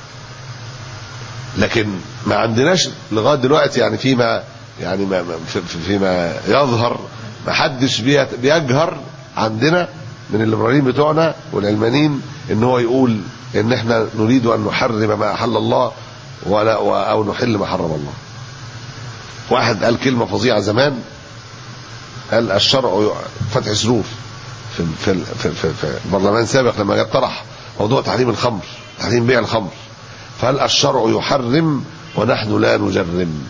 لكن ما عندناش لغايه دلوقتي يعني فيما يعني ما فيما يظهر ما حدش بيجهر عندنا من الليبراليين بتوعنا والعلمانيين ان هو يقول ان احنا نريد ان نحرم ما احل الله ولا او نحل ما حرم الله. واحد قال كلمه فظيعه زمان، قال الشرع فتح سروف في في في, في, في برلمان سابق لما جاء طرح موضوع تحريم الخمر، تحريم بيع الخمر، فقال الشرع يحرم ونحن لا نجرم.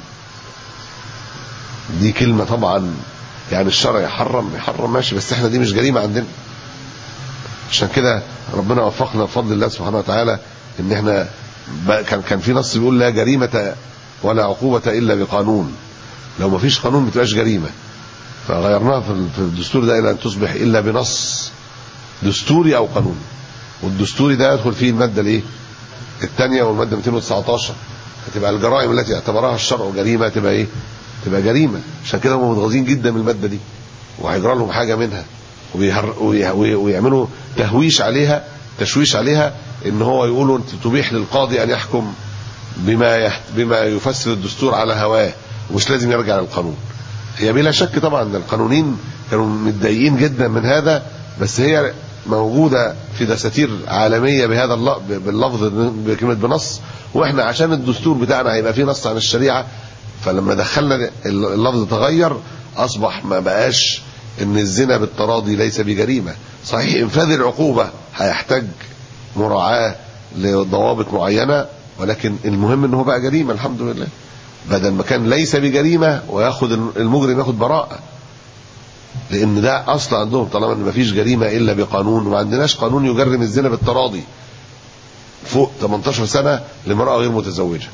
دي كلمه طبعا يعني الشرع يحرم يحرم ماشي، بس احنا دي مش جريمه عندنا. عشان كده ربنا وفقنا بفضل الله سبحانه وتعالى ان احنا كان كان في نص بيقول لا جريمه ولا عقوبه الا بقانون. لو ما فيش قانون ما تبقاش جريمه، فغيرناها في الدستور ده الى ان تصبح الا بنص دستوري او قانون. والدستوري ده يدخل فيه الماده الايه الثانيه والماده مئتين وتسعتاشر، هتبقى الجرائم التي اعتبرها الشرع جريمه تبقى ايه تبقى جريمه. عشان كده هم متغاظين جدا من الماده دي وهيجرى لهم حاجه منها، ويعملوا تهويش عليها تشويش عليها ان هو يقولوا انت تبيح للقاضي ان يحكم بما يحت... بما يفسر الدستور على هواه ومش لازم يرجع للقانون. هي بلا شك طبعا ان القانونيين كانوا متضايقين جدا من هذا، بس هي موجوده في دساتير عالميه بهذا اللفظ باللفظ بكلمه بنص، واحنا عشان الدستور بتاعنا هيبقى فيه نص عن الشريعه، فلما دخلنا اللفظ تغير، اصبح ما بقاش ان الزنا بالتراضي ليس بجريمه. صحيح انفاذ العقوبه هيحتاج مراعاه لضوابط معينه، ولكن المهم ان هو بقى جريمه الحمد لله، بدل ما كان ليس بجريمه وياخد المجرم ياخد براءه. لان ده اصلا عندهم طالما ان ما فيش جريمه الا بقانون، وما عندناش قانون يجرم الزنا بالتراضي فوق ثمانية عشر سنه لامراه غير متزوجه.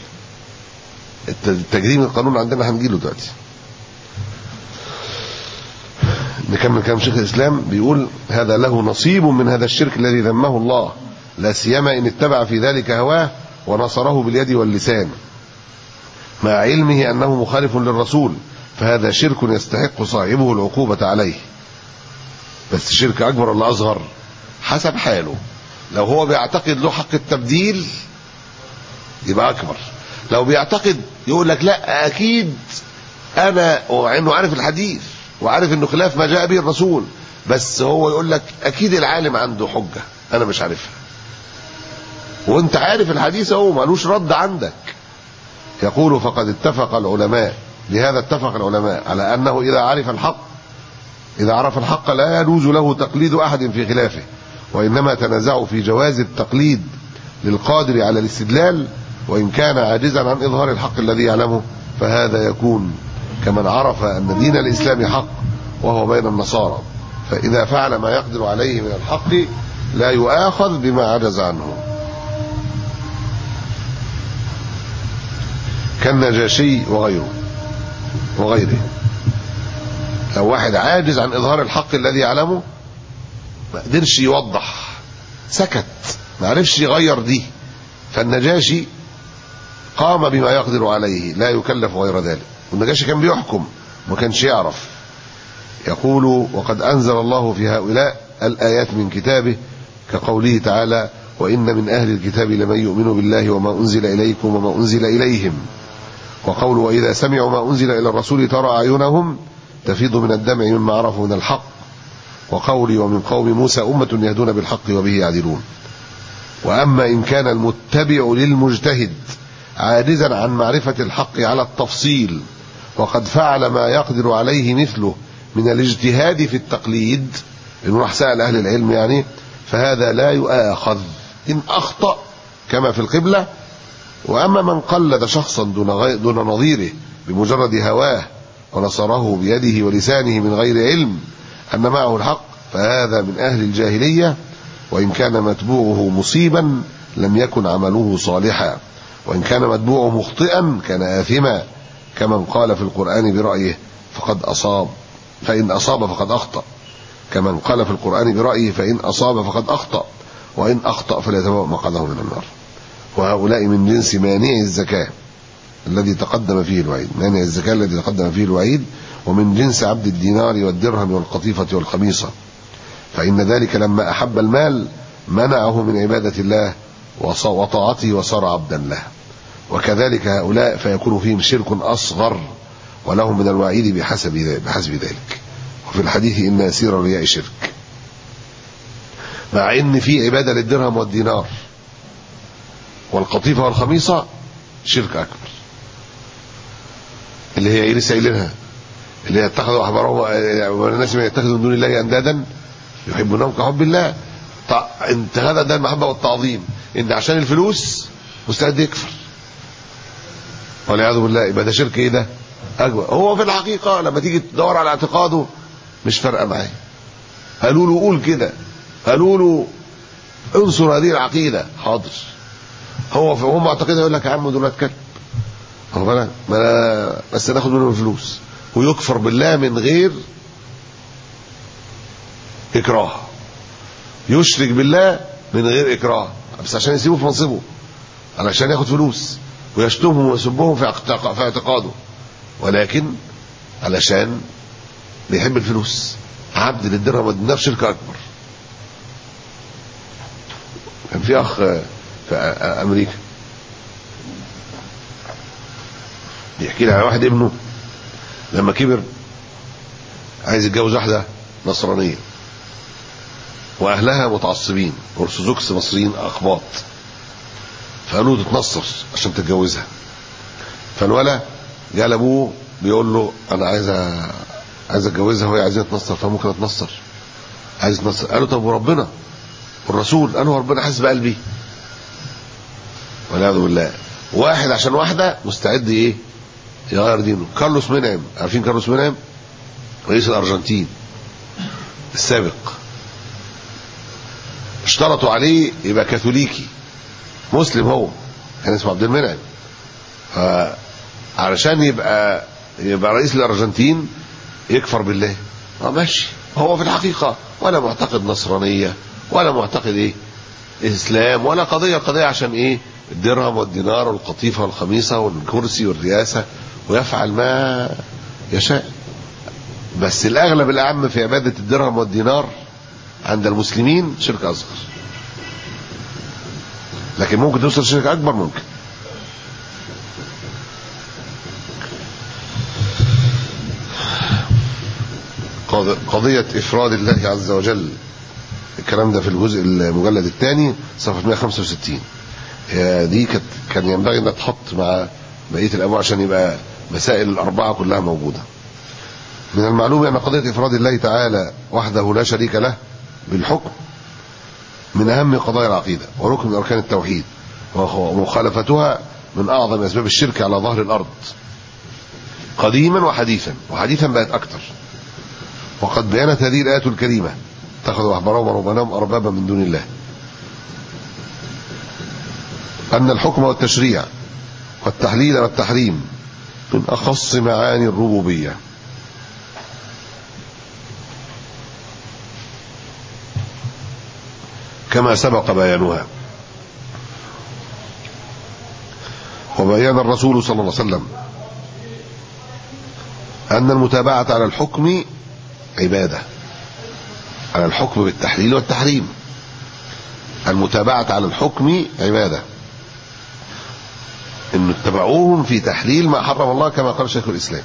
التجريم القانون عندنا هنجيله دلوقتي. نكمل كلام شيخ الاسلام، بيقول هذا له نصيب من هذا الشرك الذي ذمه الله، لا سيما ان اتبع في ذلك هواه ونصره باليد واللسان مع علمه انه مخالف للرسول، فهذا شرك يستحق صاحبه العقوبة عليه. بس شرك اكبر ولا اصغر؟ حسب حاله. لو هو بيعتقد له حق التبديل يبقى اكبر. لو بيعتقد يقول لك لا اكيد انا وانه عارف الحديث وعارف انه خلاف ما جاء به الرسول، بس هو يقول لك اكيد العالم عنده حجة انا مش عارفها، وانت عارف الحديث اهو مالوش رد عندك. يقول فقد اتفق العلماء، لهذا اتفق العلماء على انه اذا عرف الحق اذا عرف الحق لا يجوز له تقليد احد في خلافه، وانما تنازعوا في جواز التقليد للقادر على الاستدلال، وان كان عاجزا عن اظهار الحق الذي يعلمه فهذا يكون كمن عرف ان دين الاسلام حق وهو بين النصارى، فاذا فعل ما يقدر عليه من الحق لا يؤاخذ بما عجز عنه. كالنجاشي وغيره وغيره لو واحد عاجز عن اظهار الحق الذي يعلمه ما قدرش يوضح، سكت، ما عرفش يغير دي. فالنجاشي قام بما يقدر عليه لا يكلف غير ذلك. والنجاشي كان بيحكم ما كانش يعرف. يقول وقد أنزل الله في هؤلاء الآيات من كتابه كقوله تعالى وإن من أهل الكتاب لمن يؤمن بالله وما أنزل إليكم وما أنزل إليهم، وقوله وإذا سمعوا ما أنزل إلى الرسول ترى أعينهم تفيض من الدمع مما عرفوا من الحق، وقولي ومن قوم موسى أمة يهدون بالحق وبه يعدلون. وأما إن كان المتبع للمجتهد عاجزا عن معرفة الحق على التفصيل وقد فعل ما يقدر عليه مثله من الاجتهاد في التقليد، إنه راح سأل أهل العلم يعني، فهذا لا يؤاخذ إن أخطأ كما في القبلة. وأما من قلد شخصا دون, غي... دون نظيره بمجرد هواه ونصره بيده ولسانه من غير علم أن معه الحق فهذا من أهل الجاهلية، وإن كان متبوعه مصيبا لم يكن عمله صالحا، وإن كان متبوعه مخطئا كان آثما، كمن قال في القرآن برأيه فقد أصاب فإن أصاب فقد أخطأ، كمن قال في القرآن برأيه فإن أصاب فقد أخطأ، وإن أخطأ فليتبوأ مقعده من النار. وهؤلاء من جنس مانع الزكاة الذي تقدم فيه الوعيد، مانع الزكاة الذي تقدم فيه الوعيد، ومن جنس عبد الدينار والدرهم والقطيفة والخميصة، فإن ذلك لما أحب المال منعه من عبادة الله وطاعته وصار عبدا له. وكذلك هؤلاء فيكون فيهم شرك أصغر ولهم من الوعيد بحسب بحسب ذلك. وفي الحديث إن يسير الرياء شرك، مع إن في عبادة للدرهم والدينار والقطيفة والخميصة شرك أكبر، اللي هي لسه قايلينها، اللي يتخذوا أحبارهم والناس من يتخذوا من دون الله أندادا يحبونهم كحب الله. انت هذا ده المحبة والتعظيم، إن عشان الفلوس مستعد يكفر والعياذ بالله، يبقى ده شرك. ايه ده؟ أجوى. هو في الحقيقة لما تيجي تدور على اعتقاده مش فارقة معاه. قالوا له قول كده، قالوا له انصر هذه العقيدة، حاضر. هو في هم معتقدين يقول لك يا عم دول كلب، هو بالك ما بس ناخد منهم الفلوس، ويكفر بالله من غير إكراه، يشرك بالله من غير إكراه بس عشان يسيبه في منصبه، علشان ياخد فلوس، ويشتمهم ويسبهم في اعتقاده، ولكن علشان بيحب الفلوس. عبد للدرهم والدينار شرك أكبر. كان في أخ في أمريكا بيحكي لي على واحد ابنه لما كبر عايز يتجوز واحدة نصرانية، وأهلها متعصبين أرثوذكس مصريين أقباط، فقالوا له تتنصر عشان تتجوزها. فالولد جاء لابوه بيقول له انا عايز عايز اتجوزها وهي عايزين تتنصر، فممكن اتنصر؟ عايز تنصر؟ قالوا طب وربنا والرسول؟ قالوا ربنا حاسس بقلبي. والعياذ بالله. واحد عشان واحده مستعد ايه يغير دينه. كارلوس منعم، عارفين كارلوس منعم رئيس الارجنتين السابق، اشترطوا عليه يبقى كاثوليكي مسلم، هو كان اسمه عبد المنعم، فعلشان يبقى يبقى رئيس الارجنتين يكفر بالله. اه ماشي، هو في الحقيقه ولا معتقد نصرانيه ولا معتقد ايه اسلام ولا قضيه قضيه عشان ايه الدرهم والدينار والقطيفه والخميصه والكرسي والرئاسه، ويفعل ما يشاء. بس الاغلب الاعم في عباده الدرهم والدينار عند المسلمين شرك اصغر، لكن ممكن توصل شرك اكبر. ممكن. قضية إفراد الله عز وجل، الكلام ده في الجزء المجلد الثاني صفحة مئة وخمسة وستين. دي كان ينبغي أن تحط مع بقية الأبواب عشان يبقى مسائل الأربعة كلها موجودة. من المعلوم أن قضية إفراد الله تعالى وحده لا شريك له بالحكم من أهم قضايا العقيدة وركن من أركان التوحيد، ومخالفتها من أعظم أسباب الشرك على ظهر الأرض قديما وحديثا، وحديثا بقت أكثر. وقد بيانت هذه الآية الكريمة اتخذوا أحبارهم ورهبانهم أربابا من دون الله أن الحكم والتشريع والتحليل والتحريم من أخص معاني الربوبية، كما سبق بيانها. وبين الرسول صلى الله عليه وسلم أن المتابعة على الحكم عبادة، على الحكم بالتحليل والتحريم. المتابعة على الحكم عبادة، إن اتبعوهم في تحليل ما حرم الله كما قال شيخ الإسلام.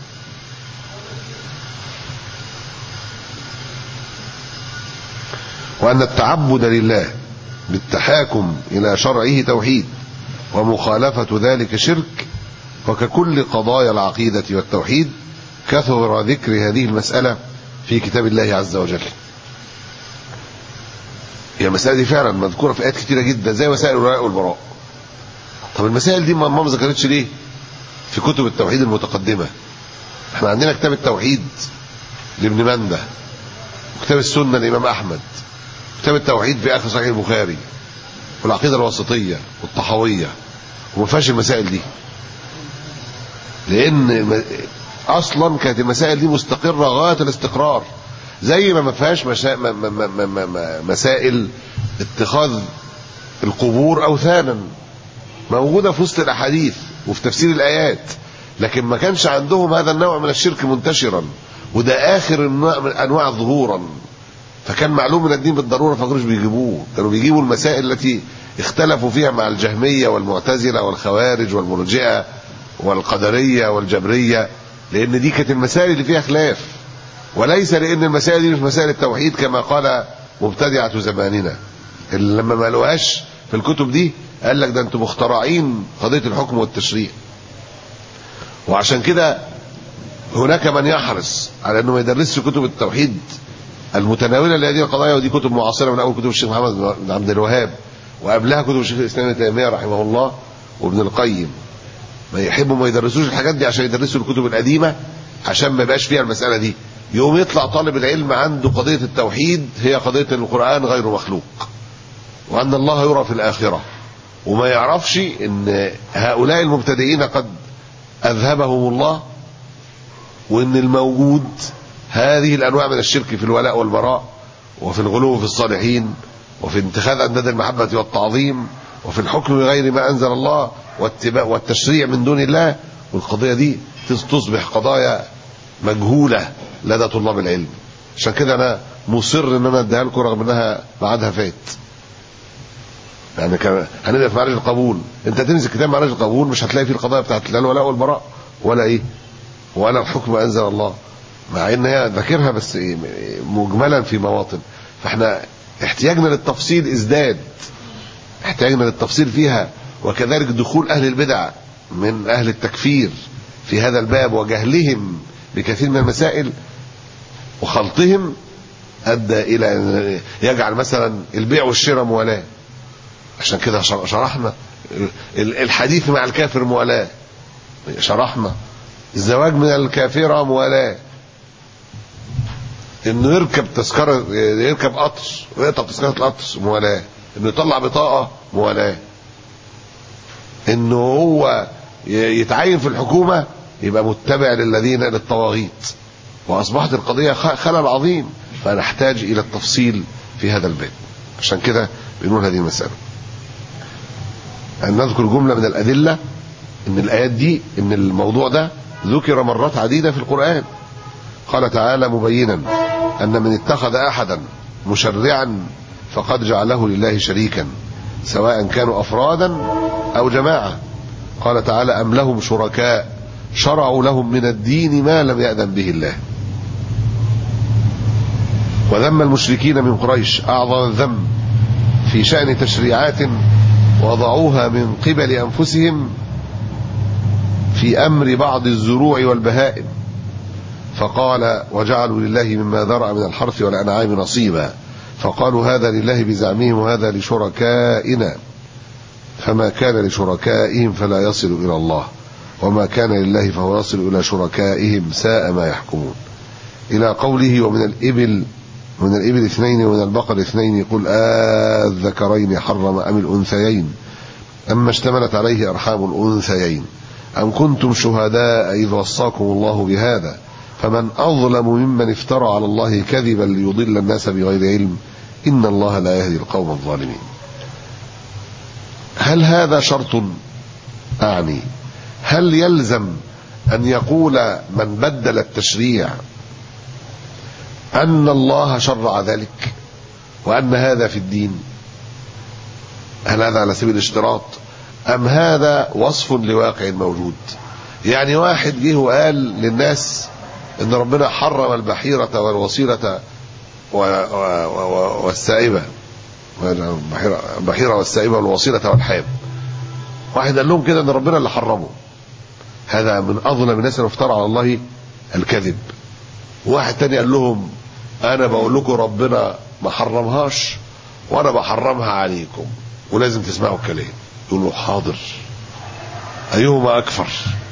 وأن التعبد لله بالتحاكم إلى شرعه توحيد، ومخالفة ذلك شرك. وككل قضايا العقيدة والتوحيد كثر ذكر هذه المسألة في كتاب الله عز وجل. هي المسألة دي فعلا مذكورة في آيات كتيرة جدا زي مسائل الولاء والبراء. طب المسائل دي ما ما ذكرتش ليه في كتب التوحيد المتقدمة؟ احنا عندنا كتاب التوحيد لابن مندة، وكتاب السنة للإمام أحمد، كتاب التوحيد في آخر صحيح البخاري، والعقيدة الوسطية والطحاوية، وما فيهاش المسائل دي، لأن أصلا كانت المسائل دي مستقرة غاية الاستقرار، زي ما ما فيهاش مشا... ما... ما... ما... ما... ما... مسائل اتخاذ القبور أوثانا، موجودة في وسط الأحاديث وفي تفسير الآيات، لكن ما كانش عندهم هذا النوع من الشرك منتشرا، وده آخر أنواع ظهورا. فكان معلوم من الدين بالضرورة، فكانوش بيجيبوه، كانوا بيجيبوا المسائل التي اختلفوا فيها مع الجهمية والمعتزلة والخوارج والمرجئة والقدرية والجبرية، لأن دي كانت المسائل اللي فيها خلاف، وليس لأن المسائل دي مش مسائل التوحيد كما قال مبتدعة زماننا اللي لما ما لقوهاش في الكتب دي قال لك ده انتم مخترعين قضية الحكم والتشريع. وعشان كده هناك من يحرص على انه ما يدرسش كتب التوحيد المتناولة لهذه القضايا، ودي كتب معاصرة من اول كتب الشيخ محمد بن عبد الوهاب، وقبلها كتب الشيخ الاسلام ابن تيمية رحمه الله وابن القيم. ما يحبوا ما يدرسوش الحاجات دي عشان يدرسوا الكتب القديمة، عشان ما يبقاش فيها المسألة دي. يوم يطلع طالب العلم عنده قضية التوحيد هي قضية ان القرآن غير مخلوق، وأن الله يرى في الآخرة، وما يعرفش ان هؤلاء المبتدئين قد أذهبهم الله، وان الموجود هذه الأنواع من الشرك في الولاء والبراء، وفي الغلو في الصالحين، وفي اتخاذ أنداد المحبة والتعظيم، وفي الحكم بغير ما أنزل الله، والاتباع والتشريع من دون الله. والقضية دي تصبح قضايا مجهولة لدى طلاب العلم. عشان كده أنا مصر ان انا اديها لكم رغم انها بعدها فات. يعني كان هنبدا في معرض القبول، انت تنزل كتاب معرض القبول مش هتلاقي فيه القضايا بتاعت الولاء والبراء ولا ايه ولا الحكم انزل الله، مع ان هي ذاكرها بس إيه مجملا في مواطن. فاحنا احتياجنا للتفصيل ازداد، احتياجنا للتفصيل فيها، وكذلك دخول اهل البدع من اهل التكفير في هذا الباب وجهلهم بكثير من المسائل وخلطهم ادى الى ان يجعل مثلا البيع والشراء موالاه. عشان كده شرحنا الحديث مع الكافر موالاه، شرحنا الزواج من الكافره موالاه، انه يركب تذكره يركب قطر ويقطع تذكره القطر موالاه، انه يطلع بطاقه موالاه، انه هو يتعين في الحكومه يبقى متبع للذين للطواغيت. واصبحت القضيه خلل عظيم، فنحتاج الى التفصيل في هذا الباب. عشان كده بنقول هذه المساله ان نذكر جمله من الادله ان الايات دي ان الموضوع ده ذكر مرات عديده في القران. قال تعالى مبينا ان من اتخذ احدا مشرعا فقد جعله لله شريكا سواء كانوا افرادا او جماعه. قال تعالى ام لهم شركاء شرعوا لهم من الدين ما لم يأذن به الله. وذم المشركين من قريش أعظم الذم في شأن تشريعات وضعوها من قبل أنفسهم في أمر بعض الزروع والبهائم، فقال وجعلوا لله مما ذرأ من الحرث والأنعام نصيبا، فقالوا هذا لله بزعمهم وهذا لشركائنا، فما كان لشركائهم فلا يصل إلى الله وما كان لله فهو يصل إلى شركائهم ساء ما يحكمون. إلى قوله ومن الإبل من الإبل اثنين ومن البقر اثنين قل آذكرين حرم أم الأنثيين أما اشتملت عليه أرحام الأنثيين أم كنتم شهداء إذ وصاكم الله بهذا فمن أظلم ممن افترى على الله كذبا ليضل الناس بغير علم إن الله لا يهدي القوم الظالمين. هل هذا شرط؟ أعني هل يلزم أن يقول من بدل التشريع أن الله شرع ذلك وأن هذا في الدين؟ هل هذا على سبيل الاشتراط أم هذا وصف لواقع موجود؟ يعني واحد جه وقال للناس إن ربنا حرم البحيرة والوصيلة والسائبة، البحيرة والسائبة والوصيلة والحام. واحد قال لهم كده إن ربنا اللي حرمه، هذا من أظلم الناس اللي افترى على الله الكذب. واحد تاني قال لهم أنا بقول لكم ربنا ما حرمهاش وأنا بحرمها عليكم ولازم تسمعوا الكلام. يقولوا حاضر، أيهما أكفر؟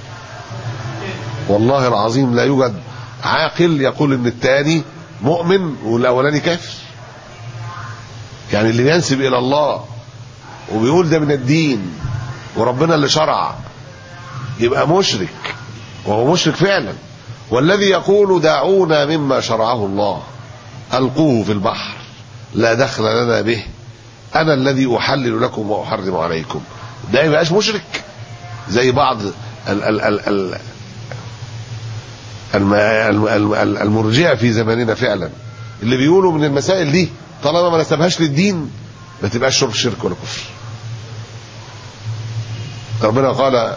والله العظيم لا يوجد عاقل يقول إن الثاني مؤمن والأولاني كافر. يعني اللي ينسب إلى الله وبيقول ده من الدين وربنا اللي شرع يبقى مشرك، وهو مشرك فعلا. والذي يقول دعونا مما شرعه الله ألقوه في البحر لا دخل لنا به أنا الذي أحلل لكم وأحرم عليكم، ده يبقاش مشرك زي بعض ال ال ال ال المرجئة في زماننا فعلا، اللي بيقولوا من المسائل دي طالما ما نسبهاش للدين ما تبقاش شرك شرك ولا كفر. ربنا قال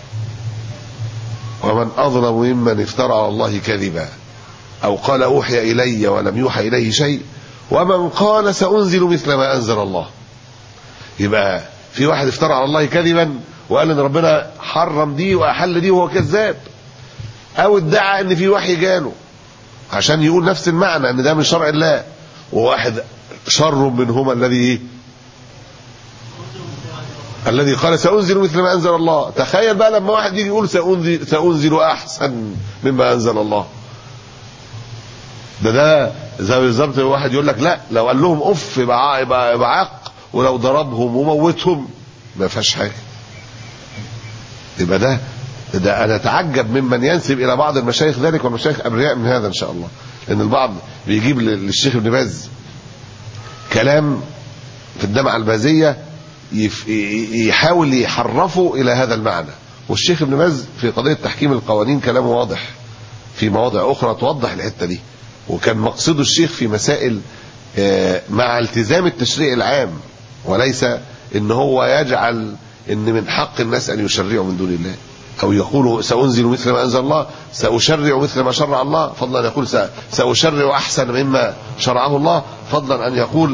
ومن أظلم ممن افترى على الله كذبا أو قال أوحي إلي ولم يوحى إليه شيء ومن قال سأنزل مثل ما أنزل الله. يبقى في واحد افترى على الله كذبا وقال ان ربنا حرم دي وأحل دي وهو كذاب، او ادعى ان في وحي جاله عشان يقول نفس المعنى ان ده من شرع الله، وواحد شر منهما الذي الذي قال سأنزل مثل ما أنزل الله. تخيل بقى لما واحد يجي يقول سأنزل, سأنزل أحسن مما أنزل الله، ده ده زي بالظبط واحد يقول لك لا لو قال لهم أف يبقى عق ولو ضربهم وموتهم ما فيهاش حاجة. يبقى ده ده أنا أتعجب ممن ينسب إلى بعض المشايخ ذلك، والمشايخ أبرياء من هذا إن شاء الله، لأن البعض بيجيب للشيخ ابن باز كلام في الدمعة البازية يحاول يحرفه إلى هذا المعنى. والشيخ ابن باز في قضية تحكيم القوانين كلامه واضح، في مواضع أخرى توضح الحتة دي، وكان مقصده الشيخ في مسائل مع التزام التشريع العام، وليس إن هو يجعل إن من حق الناس أن يشرعوا من دون الله، أو يقولوا سأنزل مثل ما أنزل الله، سأشرع مثل ما شرع الله، فضلا أن يقول سأشرع أحسن مما شرعه الله، فضلا أن يقول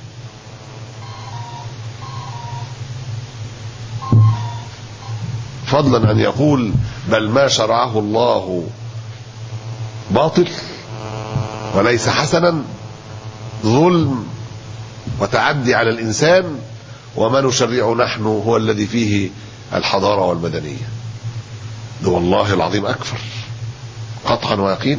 فضلا أن يقول بل ما شرعه الله باطل وليس حسنا، ظلم وتعدي على الإنسان، وما نشرع نحن هو الذي فيه الحضارة والمدنية. ده والله العظيم أكفر قطعا ويقينا.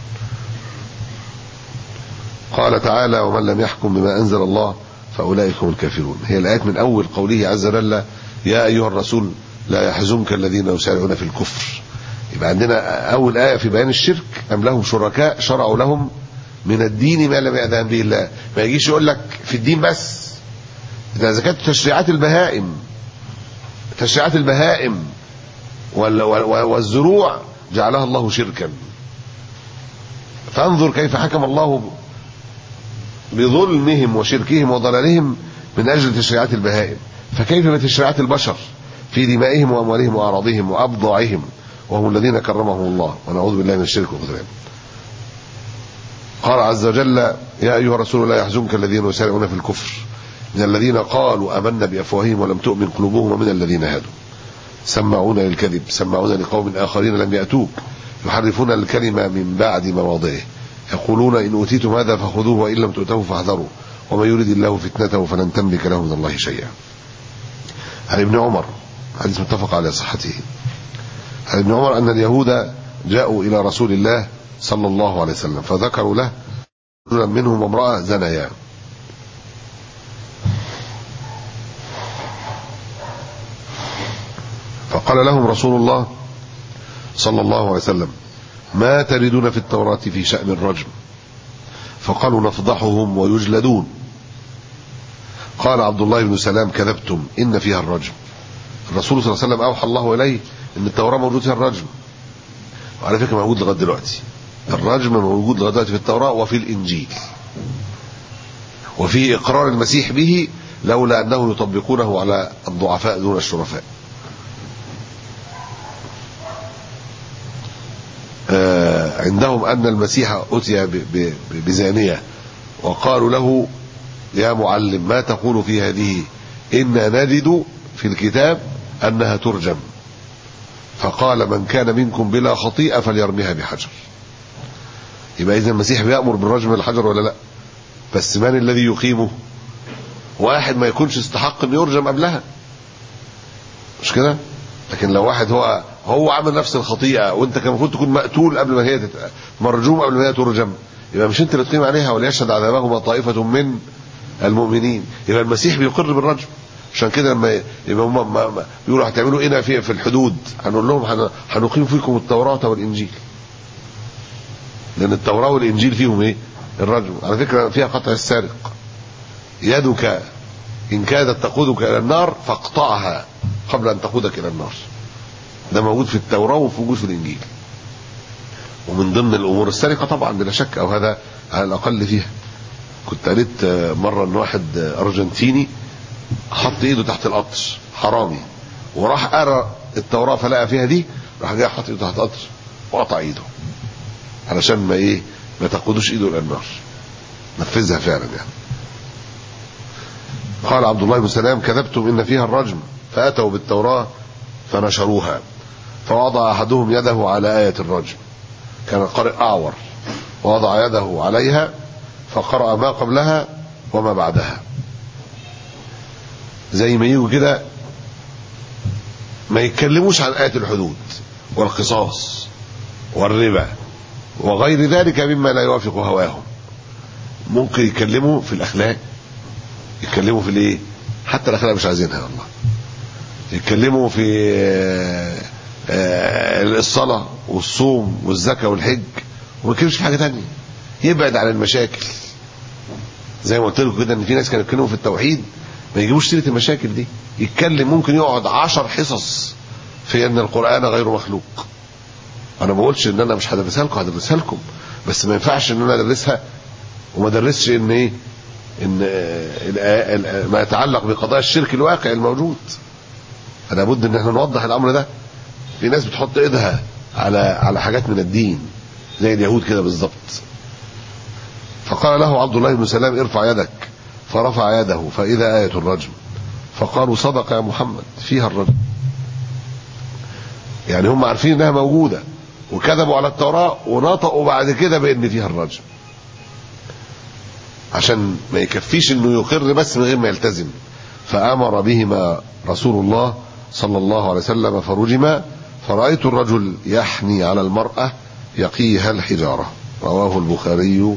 قال تعالى ومن لم يحكم بما أنزل الله فأولئك هم الكافرون. هي الآيات من أول قوله عز وجل يا أيها الرسول لا يحزنك الذين يسارعون في الكفر. يبقى عندنا أول آية في بيان الشرك أم لهم شركاء شرعوا لهم من الدين ما لم يأذن به الله. ما يجيش يقول لك في الدين بس، إذا كانت تشريعات البهائم تشريعات البهائم والزروع جعلها الله شركا، فانظر كيف حكم الله بظلمهم وشركهم وضلالهم من أجل تشريعات البهائم، فكيف بتشريعات البشر في دمائهم وأموالهم وأعراضهم وأبضاعهم وهم الذين كرمهم الله، ونعوذ بالله من الشرك والظلم. قال عز وجل يا أيها الرسول لا يحزنك الذين يسارعون في الكفر من الذين قالوا آمنا بأفواههم ولم تؤمن قلوبهم ومن الذين هادوا سماعون للكذب سماعون لقوم آخرين لم يأتوك يحرفون الكلمة من بعد مواضعه يقولون إن أوتيتم هذا فخذوه وإن لم تؤتوه فاحذروا وما يريد الله فتنته فلن تملك له من الله شيئا. عن ابن عمر حديث متفق على صحته، عن ابن عمر أن اليهود جاءوا إلى رسول الله صلى الله عليه وسلم فذكروا له رجلا منهم امرأة زنيا، فقال لهم رسول الله صلى الله عليه وسلم ما تردون في التوراة في شأن الرجم؟ فقالوا نفضحهم ويجلدون قال عبد الله بن سلام كذبتم إن فيها الرجم. الرسول صلى الله عليه وسلم أوحى الله إليه إن التوراة موجود فيها الرجم، وعلى فكرة موجود لغاية دلوقتي. الرجم موجود لغاية دلوقتي في التوراة وفي الإنجيل، وفي إقرار المسيح به لولا أنه يطبقونه على الضعفاء دون الشرفاء. آه عندهم أن المسيح أتي بزانية وقالوا له يا معلم ما تقول في هذه؟ إنا نجد في الكتاب أنها ترجم. فقال من كان منكم بلا خطيئة فليرميها بحجر. يبقى إذن المسيح بيأمر بالرجم بالحجر ولا لا؟ بس من الذي يقيمه؟ واحد ما يكونش استحق أن يرجم قبلها، مش كده؟ لكن لو واحد هو هو عمل نفس الخطيئة وانت كان المفروض تكون مقتول قبل ما هي تت... مرجوم قبل ما هي ترجم، يبقى مش انت اللي تقيم عليها. وليشهد عذابهما طائفة من المؤمنين. يبقى المسيح بيقر بالرجم. عشان كده لما يبقى هم بيقولوا هتعملوا ايه في في الحدود، هنقول لهم هنقيم فيكم التوراة والإنجيل، لأن التوراة والإنجيل فيهم ايه؟ الرجم. على فكرة فيها قطع السارق، يدك إن كادت تقودك إلى النار فاقطعها قبل أن تقودك إلى النار. ده موجود في التوراة وموجود في الإنجيل. ومن ضمن الأمور السرقة طبعا بلا شك، أو هذا على الأقل فيها. كنت قريت مرة أن واحد أرجنتيني حط إيده تحت القطر، حرامي، وراح قرأ التوراة فلقى فيها دي، راح جاي حط إيده تحت القطر وقطع إيده علشان ما إيه ما تقودوش إيده إلى النار. نفذها فعلا يعني. قال عبد الله بن سلام كذبتم إن فيها الرجم. فأتوا بالتوراة فنشروها، فوضع أحدهم يده على آية الرجم، كان القارئ أعور، ووضع يده عليها فقرأ ما قبلها وما بعدها. زي ما يجوا كده ما يتكلموش عن آية الحدود والقصاص والربا وغير ذلك مما لا يوافق هواهم. ممكن يتكلموا في الأخلاق، يتكلموا في الايه، حتى الأخلاق مش عايزينها والله. يتكلموا في الصلاة والصوم والزكاة والحج، وما يتكلمش في حاجة تانية. يبعد عن المشاكل. زي ما قلت لكم كده ان في ناس كانوا يتكلموا في التوحيد ما يجيبوش سيرة المشاكل دي. يتكلم ممكن يقعد عشر حصص في ان القرآن غير مخلوق. انا ما بقولش ان انا مش هدرسها لكم، هدرسها لكم، بس ما ينفعش ان انا ادرسها وما ادرسش ان ايه ان ما يتعلق بقضايا الشرك الواقع الموجود. فلا بد ان احنا نوضح الامر ده. في ناس بتحط ايدها على على حاجات من الدين زي اليهود كده بالظبط. فقال له عبد الله بن سلام ارفع يدك، فرفع يده فإذا آية الرجم. فقالوا صدق يا محمد فيها الرجم. يعني هم عارفين انها موجودة وكذبوا على التوراة ونطقوا بعد كده بان فيها الرجم، عشان ما يكفيش انه يقر بس من غير ما يلتزم. فأمر بهما رسول الله صلى الله عليه وسلم فرجما، فرأيت الرجل يحني على المرأة يقيها الحجارة. رواه البخاري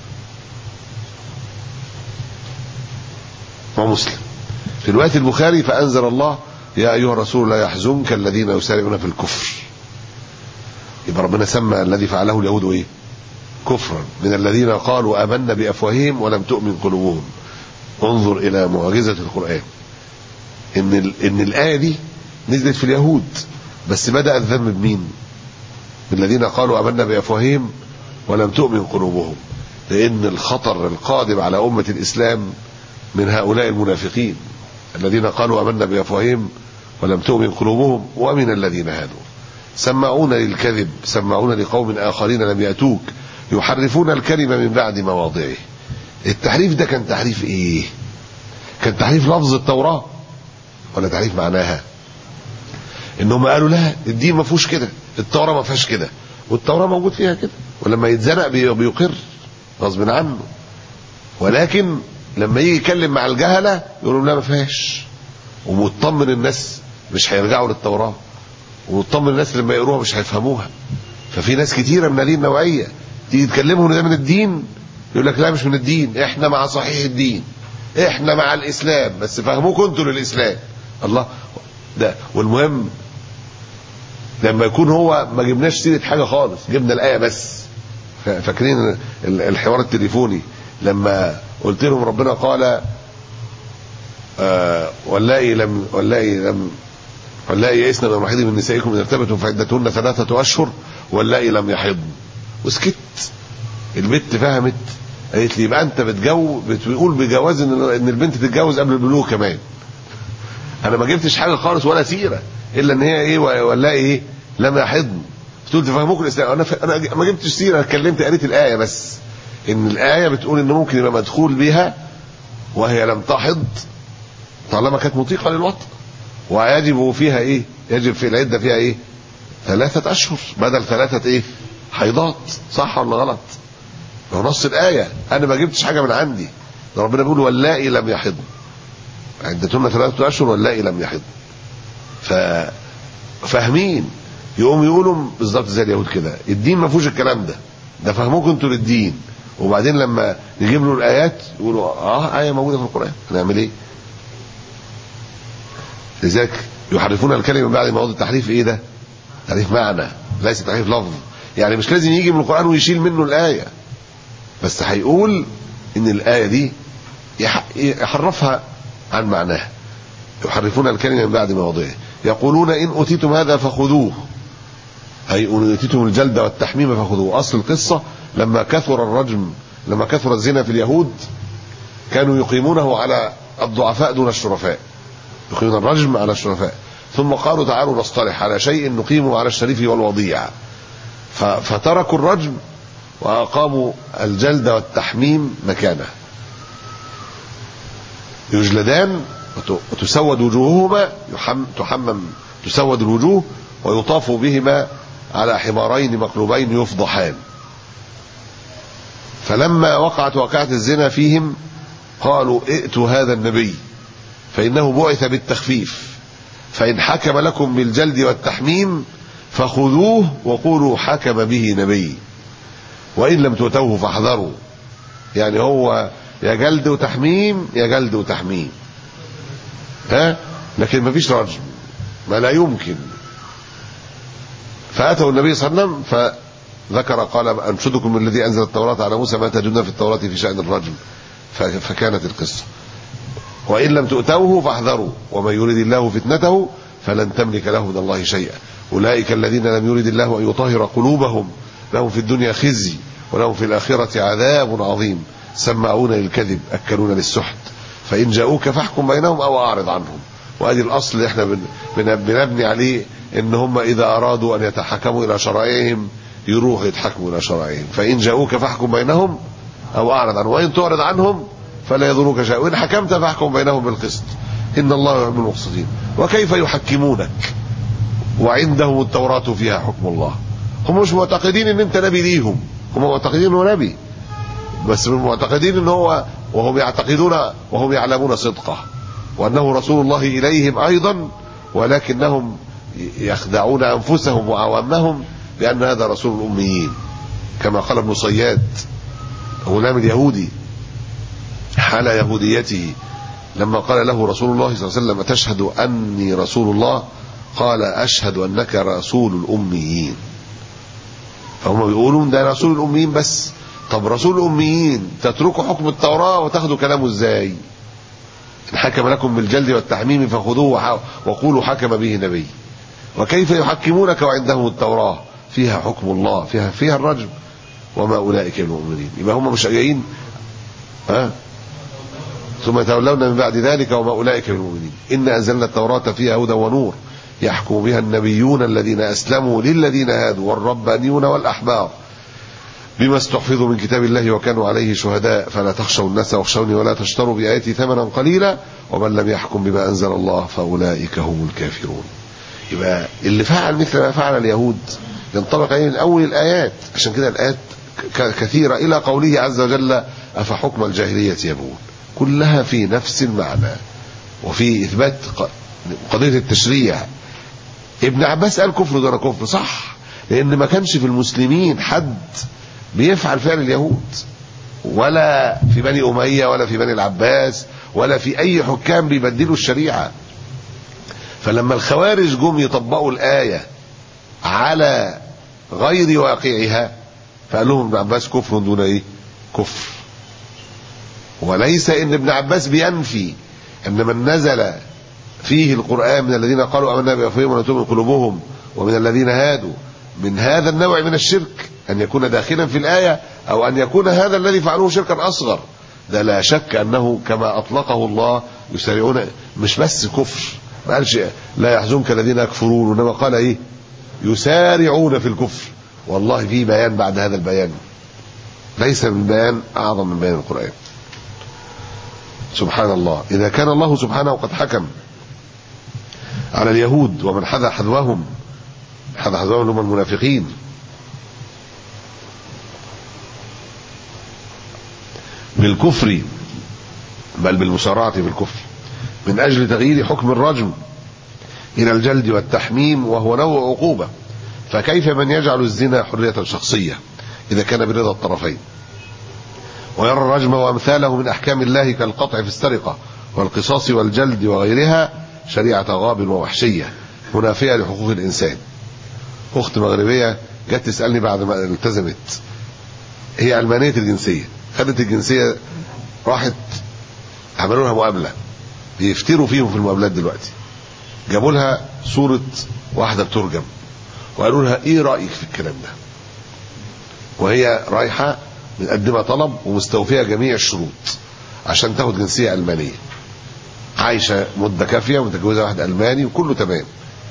ومسلم. في رواية البخاري فأنزل الله يا أيها الرسول لا يحزنك الذين يسارعون في الكفر. يبقى ربنا سمى الذي فعله اليهود ايه؟ كفرا، من الذين قالوا آمنا بأفواههم ولم تؤمن قلوبهم. انظر إلى معجزة القرآن، إن إن الآية دي نزلت في اليهود، بس بدأ الذم بمين؟ الذين قالوا آمنا بأفواههم ولم تؤمن قلوبهم، لأن الخطر القادم على أمة الإسلام من هؤلاء المنافقين الذين قالوا آمنا بأفواههم ولم تؤمن قلوبهم، ومن الذين هادوا سماعون للكذب سماعون لقوم آخرين لم يأتوك يحرفون الكلمة من بعد مواضعه. التحريف ده كان تحريف ايه؟ كان تحريف لفظ التوراة ولا تحريف معناها؟ انهم قالوا لا الدين ما فيهوش كده، التوراة ما فيهاش كده، والتوراة موجود فيها كده، ولما يتزنق بيقر غصب عنه. ولكن لما يجي يتكلم مع الجهلة يقولوا لا ما فيهاش، ومطمن الناس مش هيرجعوا للتوراة، ومطمن الناس لما يقروها مش هيفهموها. ففي ناس كتيرة من هذه النوعية تيجي تكلمهم ده من الدين يقول لك لا مش من الدين، احنا مع صحيح الدين، احنا مع الاسلام، بس فهموكم انتوا للاسلام. الله ده. والمهم لما يكون هو ما جبناش سيرة حاجة خالص، جبنا الآية بس. فاكرين الحوار التليفوني لما قلت لهم ربنا قال آه واللائي لم واللائي لم واللائي يئسن من المحيض من نسائكم إن ارتبتم فعدتهن ثلاثة أشهر واللائي لم يحضن. وسكت. البنت فهمت، قالت لي يبقى أنت بتجو بتقول بجواز إن البنت تتجوز قبل البلوغ كمان. أنا ما جبتش حاجة خالص ولا سيرة إلا إن هي إيه واللائي إيه لم يحضن. قلت تفهموك الإسلام. أنا ف... أنا ما جبتش سيرة، اتكلمت قريت الآية بس، إن الآية بتقول إن ممكن يبقى مدخول بها وهي لم تحض طالما كانت مطيقة للوطء، ويجب فيها ايه؟ يجب في العدة فيها ايه؟ ثلاثة اشهر بدل ثلاثة ايه؟ حيضات. صح ولا غلط؟ هو نص الآية، انا ما جبتش حاجة من عندي. ربنا بيقول واللائي لم يحض، عدتهن ثلاثة اشهر واللائي لم يحض. ف فاهمين، يقوم يقولوا بالظبط زي اليهود كده، الدين ما فيهوش الكلام ده، ده فهموكم انتوا للدين. وبعدين لما نجيب له الايات يقولوا اه آية موجودة في القرآن، هنعمل ايه؟ لذلك يحرفون الكلمة من بعد مواضع التحريف. ايه ده؟ تحريف معنى ليس تحريف لفظ. يعني مش لازم يجي من القرآن ويشيل منه الآية، بس هيقول ان الآية دي يحرفها عن معناها. يحرفون الكلمة من بعد مواضعه، يقولون إن أوتيتم هذا فخذوه، أي إن أوتيتم الجلد والتحميم فخذوه. أصل القصة لما كثر الرجم، لما كثر الزنا في اليهود كانوا يقيمونه على الضعفاء دون الشرفاء، يقيمون الرجم على الشرفاء، ثم قالوا تعالوا نصطلح على شيء نقيمه على الشريف والوضيع، فتركوا الرجم وأقاموا الجلد والتحميم مكانه. يجلدان وتسود وجوههما، تحمم تسود الوجوه، ويطاف بهما على حمارين مقلوبين يفضحان. فلما وقعت وقعت الزنا فيهم قالوا ائتوا هذا النبي فإنه بعث بالتخفيف، فإن حكم لكم بالجلد والتحميم فخذوه وقولوا حكم به نبي، وإن لم تؤتوه فاحذروا. يعني هو يا جلد وتحميم يا جلد وتحميم، ها، لكن ما فيش رجم، ما لا يمكن. فأتوا النبي صلى الله عليه وسلم فذكر قال أنشدكم الذي أنزل التوراة على موسى ما تجدون في التوراة في شأن الرجم، فكانت القصة. وإن لم تؤتوه فاحذروا ومن يريد الله فتنته فلن تملك له من الله شيئا. أولئك الذين لم يرد الله أن يطهر قلوبهم لهم في الدنيا خزي ولهم في الآخرة عذاب عظيم، سماعون للكذب أكلون للسحت، فإن جاءوك فاحكم بينهم أو أعرض عنهم. وهذه الأصل اللي احنا بنبني عليه، إن هم إذا أرادوا أن يتحكموا إلى شرائعهم يروحوا يتحكموا إلى شرائعهم. فإن جاءوك فاحكم بينهم أو أعرض عنهم، وإن تعرض عنهم فلا يضروك شيء، وإن حكمت فاحكم بينهم بالقسط إن الله يحب المقسطين. وكيف يحكمونك وعندهم التوراة فيها حكم الله؟ هم مش معتقدين ان انت نبي ليهم، هم معتقدين انه نبي، بس معتقدين ان هو، وهم يعتقدون وهم يعلمون صدقه وانه رسول الله اليهم ايضا، ولكنهم يخدعون انفسهم وعوامهم بان هذا رسول الاميين، كما قال ابن صياد غلام اليهودي حال يهوديته لما قال له رسول الله صلى الله عليه وسلم أتشهد أني رسول الله؟ قال أشهد أنك رسول الأميين. فهم بيقولون ده رسول الأميين بس. طب رسول الأميين تتركوا حكم التوراة وتاخدوا كلامه ازاي؟ إن حكم لكم بالجلد والتحميم فخذوه وقولوا حكم به نبي. وكيف يحكمونك وعندهم التوراة فيها حكم الله، فيها فيها الرجم، وما أولئك المؤمنين. يبقى هم مش جايين ها ثم يتولون من بعد ذلك وما أولئك المؤمنين. إن أنزلنا التوراة فيها هدى ونور يحكم بها النبيون الذين أسلموا للذين هادوا والربانيون والأحبار بما استحفظوا من كتاب الله وكانوا عليه شهداء فلا تخشوا الناس واخشوني ولا تشتروا بآياتي ثمنا قليلا ومن لم يحكم بما أنزل الله فأولئك هم الكافرون. يبقى اللي فعل مثل ما فعل اليهود ينطبق عليه من أول الآيات. عشان كده الآيات كثيرة إلى قوله عز وجل أفحكم الجاهلية يبغون، كلها في نفس المعنى وفي إثبات قضية التشريع. ابن عباس قال كفر دون كفر، صح، لأن ما كانش في المسلمين حد بيفعل فعل اليهود، ولا في بني أمية ولا في بني العباس ولا في أي حكام بيبدلوا الشريعة. فلما الخوارج جم يطبقوا الآية على غير واقعها فقال لهم ابن عباس كفر دون ايه كفر. وليس ان ابن عباس بينفي ان من نزل فيه القرآن من الذين قالوا آمنا بأفواههم ولم تؤمن قلوبهم ومن الذين هادوا، من هذا النوع من الشرك أن يكون داخلا في الآية، أو أن يكون هذا الذي فعلوه شركا أصغر. ده لا شك أنه كما أطلقه الله يسارعون، مش بس كفر، ما قالش لا يحزنك الذين يكفرون، إنما قال إيه؟ يسارعون في الكفر. والله في بيان بعد هذا البيان، ليس من بيان أعظم من بيان القرآن. سبحان الله. إذا كان الله سبحانه قد حكم على اليهود ومن حذا حذوهم، حذا حذوهم هم المنافقين، بالكفر بل بالمسارعة في الكفر من أجل تغيير حكم الرجم إلى الجلد والتحميم وهو نوع عقوبة، فكيف من يجعل الزنا حرية شخصية إذا كان برضا الطرفين، ويرى الرجم وأمثاله من أحكام الله كالقطع في السرقة والقصاص والجلد وغيرها شريعة غاب ووحشية منافية لحقوق الإنسان. أخت مغربية جت تسألني بعد ما التزمت، هي علمانية الجنسية، خدت الجنسية، راحت عملوا لها مقابلة، بيفتروا فيهم في المقابلات دلوقتي، جابوا لها صورة واحدة بترجم وقالوا لها ايه رأيك في الكلام ده، وهي رايحة مقدمة طلب ومستوفية جميع الشروط عشان تاخد جنسية ألمانية، عايشة مدة كافية ومتجوزة واحد ألماني وكله تمام.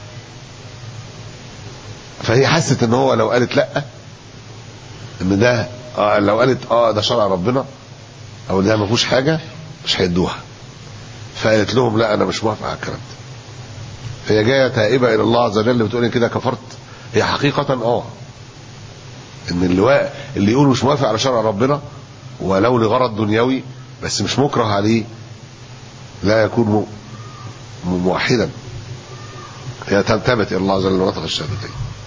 فهي حست ان هو لو قالت لا، ان ده آه لو قالت اه ده شرع ربنا او ده ما فيهوش حاجة مش هيدوها، فقالت لهم لا انا مش موافقة على الكلام ده. فهي جاية تائبة الى الله عز وجل بتقول كده كفرت. هي حقيقة اه ان اللي اللي يقول مش موافق على شرع ربنا ولو لغرض دنيوي بس مش مكره عليه لا يكون موحدا. هي تنتبت الى الله عز وجل ونطق الشهادتين.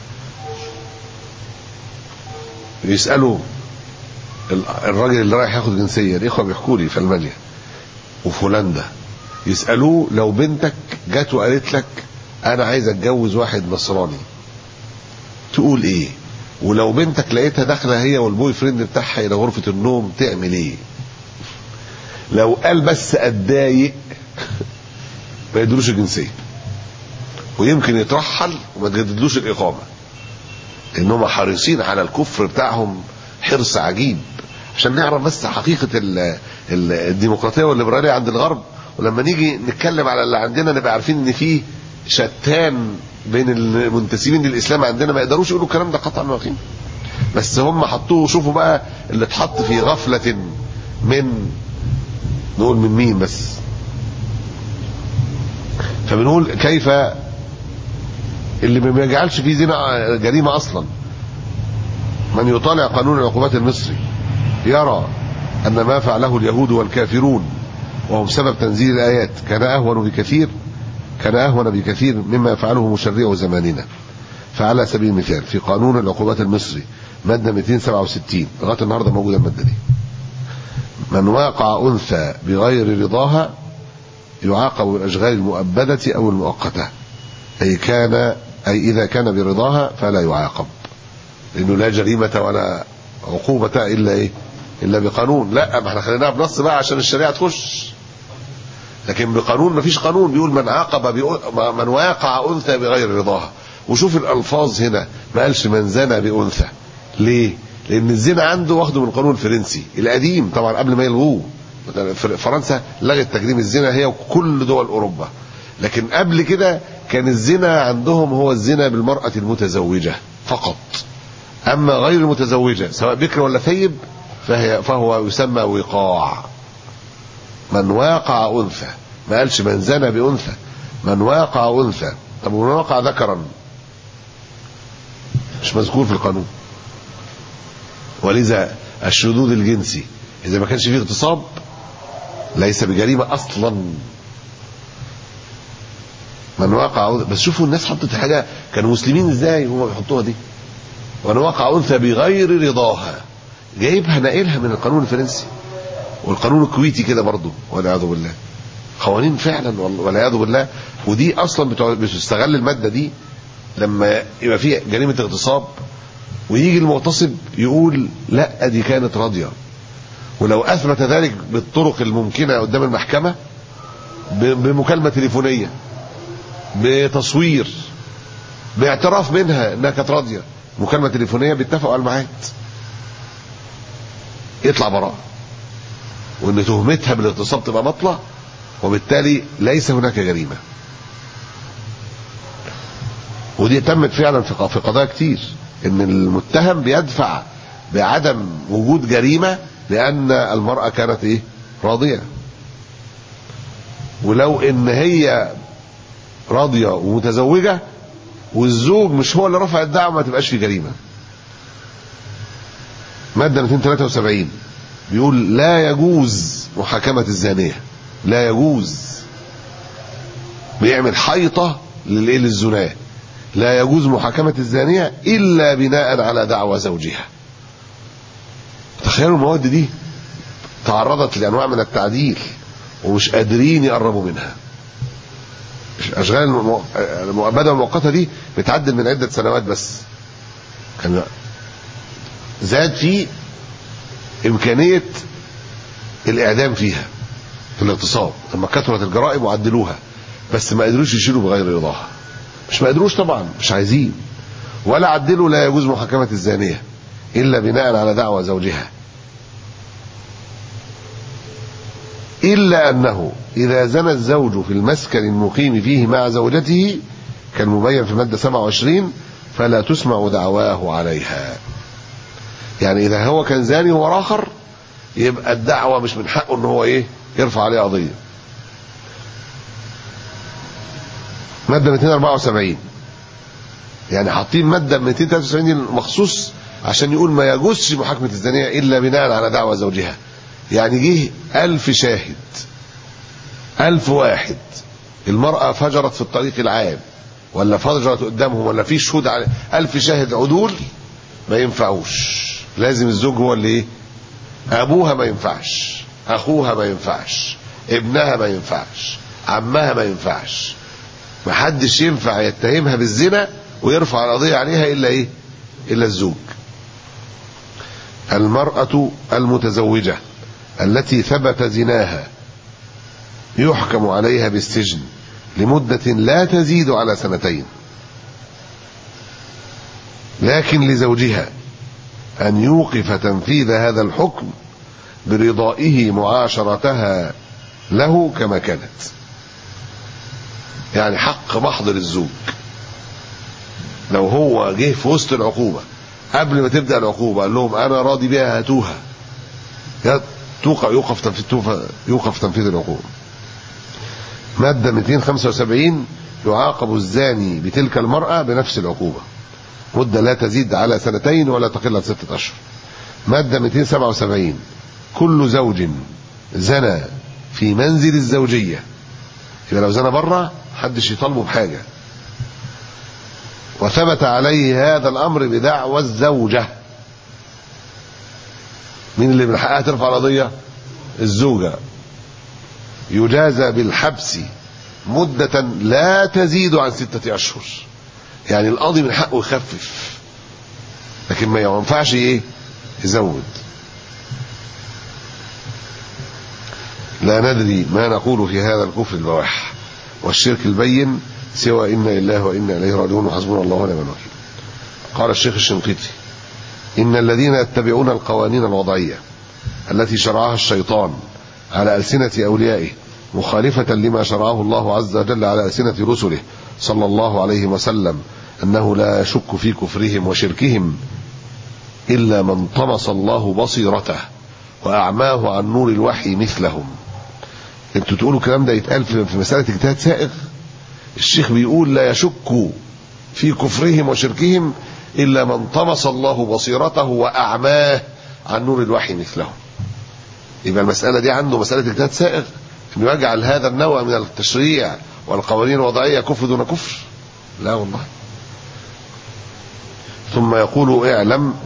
يسألوا الراجل اللي رايح ياخد جنسية، الاخوة بيحكوا لي في المانيا وفي هولندا، يسألوه لو بنتك جات وقالت لك انا عايز اتجوز واحد نصراني تقول ايه؟ ولو بنتك لقيتها داخله هي والبوي فريند بتاعها الى غرفه النوم تعمل ايه؟ لو قال بس اتضايق ما يدلوش الجنسيه ويمكن يترحل وما تجددلوش الاقامه، لانهم حريصين على الكفر بتاعهم حرص عجيب، عشان نعرف بس حقيقه الديمقراطيه والليبراليه عند الغرب، ولما نيجي نتكلم على اللي عندنا نبقى عارفين ان فيه شتان بين المنتسبين للاسلام عندنا ما يقدروش يقولوا الكلام ده قطعا ويقينا. بس هم حطوه، شوفوا بقى اللي اتحط في غفله من نقول من مين بس. فبنقول كيف اللي ما يجعلش فيه زنا جريمه اصلا. من يطالع قانون العقوبات المصري يرى ان ما فعله اليهود والكافرون وهم سبب تنزيل الايات كان اهون بكثير كان اهون بكثير مما يفعله مشرع زماننا. فعلى سبيل المثال في قانون العقوبات المصري ماده مئتين وسبعة وستين لغايه النهارده موجوده الماده دي، من واقع انثى بغير رضاها يعاقب بالاشغال المؤبده او المؤقته، اي كان اي اذا كان برضاها فلا يعاقب، لانه لا جريمه ولا عقوبه الا ايه؟ الا بقانون. لا ما احنا خليناها بنص بقى عشان الشريعه تخش، لكن بقانون ما فيش قانون بيقول من عاقب من واقع انثى بغير رضاها. وشوف الالفاظ هنا ما قالش من زنى بانثى. ليه؟ لان الزنا عنده واخده من القانون الفرنسي القديم طبعا قبل ما يلغوه. فرنسا لغت تجريم الزنا هي وكل دول اوروبا، لكن قبل كده كان الزنا عندهم هو الزنا بالمرأة المتزوجة فقط، اما غير المتزوجة سواء بكر ولا ثيب فهي فهو يسمى وقاع. من واقع انثى، ما قالش من زنى بانثى، من واقع انثى. طب من واقع ذكرا مش مذكور في القانون. ولذا الشذوذ الجنسي اذا ما كانش فيه اغتصاب ليس بجريمه اصلا. من واقع، بس شوفوا الناس حطت حاجه كانوا مسلمين ازاي هم بيحطوها دي. من واقع انثى بغير رضاها، جايبها ناقلها من القانون الفرنسي والقانون الكويتي كده برضه والعياذ بالله. قوانين فعلا والعياذ بالله. ودي اصلا بتستغل الماده دي لما يبقى في جريمه اغتصاب ويجي المغتصب يقول لا دي كانت راضيه، ولو اثبت ذلك بالطرق الممكنه قدام المحكمه بمكالمة تليفونية، بتصوير، باعتراف منها انها كانت راضية، مكالمة تليفونية بيتفقوا على الميعاد، يطلع براءة، وان تهمتها بالاغتصاب تبقى بطلة، وبالتالي ليس هناك جريمة. ودي تمت فعلا في قضايا كتير، ان المتهم بيدفع بعدم وجود جريمة لان المرأة كانت ايه راضية. ولو ان هي راضية ومتزوجة والزوج مش هو اللي رفع الدعوة ما تبقاش في جريمة. مادة مئتين وثلاثة وسبعين بيقول لا يجوز محاكمة الزانية، لا يجوز، بيعمل حيطة للايه للزنا، لا يجوز محاكمة الزانية إلا بناء على دعوى زوجها. تخيلوا المواد دي تعرضت لأنواع من التعديل ومش قادرين يقربوا منها. الأشغال المؤبدة والمؤقتة دي بتعدل من عدة سنوات، بس كان زاد في إمكانية الإعدام فيها في الاغتصاب لما كثرت الجرائم وعدلوها، بس ما قدروش يشيلوا بغير رضاها. مش ما قدروش طبعا، مش عايزين، ولا عدلوا لا يجوز محاكمة الزانية إلا بناء على دعوى زوجها، إلا أنه إذا زنى الزوج في المسكن المقيم فيه مع زوجته كالمبين في مادة سبعة وعشرين فلا تسمع دعواه عليها. يعني إذا هو كان زاني وهو آخر يبقى الدعوة مش من حقه إن هو إيه يرفع عليه قضية. مادة مئتين وأربعة وسبعين يعني حاطين مادة مئتين وثلاثة وسبعين دي مخصوص عشان يقول ما يجوزش محاكمة الزانية إلا بناء على دعوى زوجها. يعني جه ألف شاهد، ألف واحد، المرأة فجرت في الطريق العام ولا فجرت قدامهم ولا في شهود على ألف شاهد عدول، ما ينفعوش، لازم الزوج هو اللي ايه، أبوها ما ينفعش، أخوها ما ينفعش، ابنها ما ينفعش، عمها ما ينفعش، ما حدش ينفع يتهمها بالزنا ويرفع القضية عليها إلا ايه، إلا الزوج. المرأة المتزوجة التي ثبت زناها يحكم عليها بالسجن لمدة لا تزيد على سنتين، لكن لزوجها أن يوقف تنفيذ هذا الحكم برضائه معاشرتها له كما كانت. يعني حق محض للزوج لو هو جه في وسط العقوبة قبل ما تبدأ العقوبة قال لهم أنا راضي بها هاتوها، توقع يوقف تنفيذ يوقف تنفيذ العقوبة. مادة مئتين وخمسة وسبعين يعاقب الزاني بتلك المرأة بنفس العقوبة مدة لا تزيد على سنتين ولا تقل عن ستة أشهر. مادة مئتين وسبعة وسبعين كل زوج زنى في منزل الزوجية، إذا لو زنى بره حدش يطالبه بحاجة، وثبت عليه هذا الأمر بدعوى الزوجة، مين اللي من حقها ترفع القضية؟ الزوجة، يجازى بالحبس مدة لا تزيد عن ستة أشهر. يعني القاضي من حقه يخفف لكن ما ينفعش ايه يزود. لا ندري ما نقول في هذا الكفر البواح والشرك البين سوى إنا لله وإنا إليه راجعون وحسبنا الله ونعم الوكيل. قال الشيخ الشنقيطي إن الذين يتبعون القوانين الوضعية التي شرعها الشيطان على ألسنة أوليائه مخالفة لما شرعه الله عز وجل على ألسنة رسله صلى الله عليه وسلم أنه لا يشك في كفرهم وشركهم إلا من طمس الله بصيرته وأعماه عن نور الوحي مثلهم. انتوا تقولوا الكلام ده يتقال في مسألة اجتهاد سائغ؟ الشيخ بيقول لا يشك في كفرهم وشركهم إلا من طمس الله بصيرته وأعماه عن نور الوحي مثلهم. يبقى المسألة دي عنده مسألة اجتهاد سائغ انه يجعل هذا النوع من التشريع والقوانين الوضعية كفر دون كفر؟ لا والله. ثم يقول اعلم،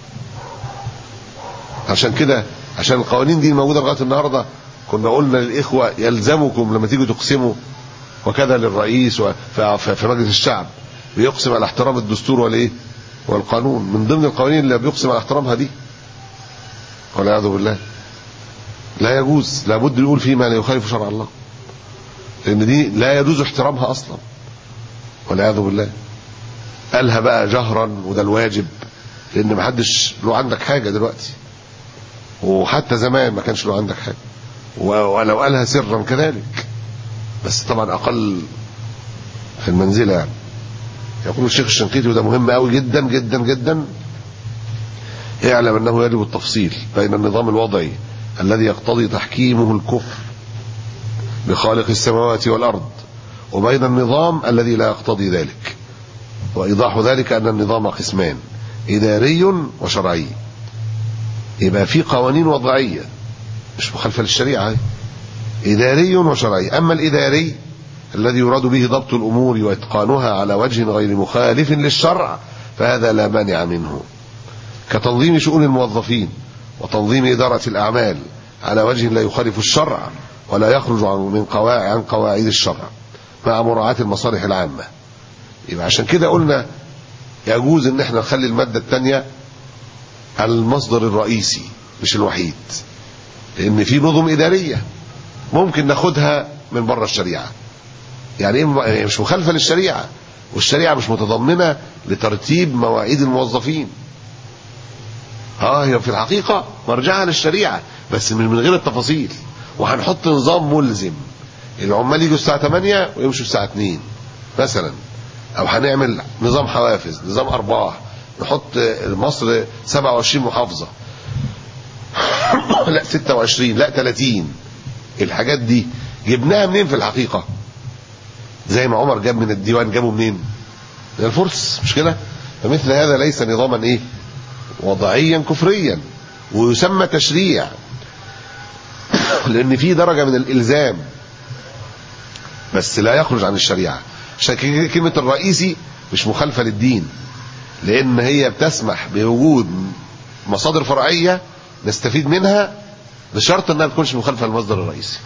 عشان كده عشان القوانين دي موجودة لغاية النهاردة كنا قلنا للإخوة يلزمكم لما تيجوا تقسموا، وكذا للرئيس في مجلس الشعب بيقسم على احترام الدستور والايه والقانون، من ضمن القوانين اللي بيقسم على احترامها دي، والعياذ بالله. لا يجوز، لابد يقول فيما لا يخالف شرع الله. لان دي لا يجوز احترامها اصلا والعياذ بالله. قالها بقى جهرا وده الواجب، لان ما حدش له عندك حاجه دلوقتي، وحتى زمان ما كانش له عندك حاجه، ولو قالها سرا كذلك، بس طبعا اقل في المنزله يعني. يقول الشيخ الشنقيطي وده مهم قوي جدا جدا جدا: اعلم انه يجب التفصيل بين النظام الوضعي الذي يقتضي تحكيمه الكفر بخالق السماوات والارض، وبين النظام الذي لا يقتضي ذلك. وايضاح ذلك ان النظام قسمان: اداري وشرعي. يبقى في قوانين وضعيه مش مخالفه للشريعه، اداري وشرعي. اما الاداري الذي يراد به ضبط الامور واتقانها على وجه غير مخالف للشرع فهذا لا مانع منه، كتنظيم شؤون الموظفين وتنظيم اداره الاعمال على وجه لا يخالف الشرع ولا يخرج عن من قواعد عن قواعد الشرع مع مراعاه المصالح العامه. يبقى عشان كده قلنا يجوز ان احنا نخلي الماده الثانيه المصدر الرئيسي مش الوحيد، لان في نظم اداريه ممكن ناخدها من بره الشريعه، يعني ايه مش مخالفه للشريعه، والشريعه مش متضمنه لترتيب مواعيد الموظفين. اه هي في الحقيقه مرجعها للشريعه بس من غير التفاصيل. وهنحط نظام ملزم، العمال يجوا الساعه ثمانية ويمشوا الساعه اتنين مثلا، او هنعمل نظام حوافز، نظام ارباح، نحط مصر سبعة وعشرين محافظه لا ستة وعشرين لا ثلاثين. الحاجات دي جبناها منين في الحقيقه؟ زي ما عمر جاب من الديوان، جابه منين؟ من الفرس، مش كده؟ فمثل هذا ليس نظاما ايه وضعيا كفريا ويسمى تشريع، لان في درجه من الالزام بس لا يخرج عن الشريعه. عشان كلمه الرئيسي مش مخالفه للدين، لان هي بتسمح بوجود مصادر فرعيه نستفيد منها بشرط انها ما تكونش مخالفه للمصدر الرئيسي.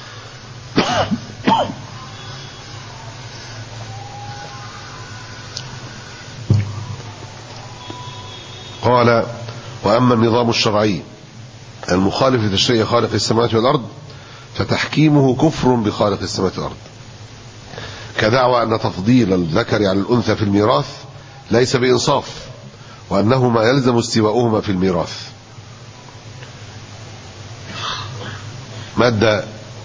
قال: واما النظام الشرعي المخالف لتشريع خالق السماوات والارض فتحكيمه كفر بخالق السماوات والارض، كدعوى ان تفضيل الذكر على الانثى في الميراث ليس بانصاف، وانهما يلزم استواؤهما في الميراث. ماده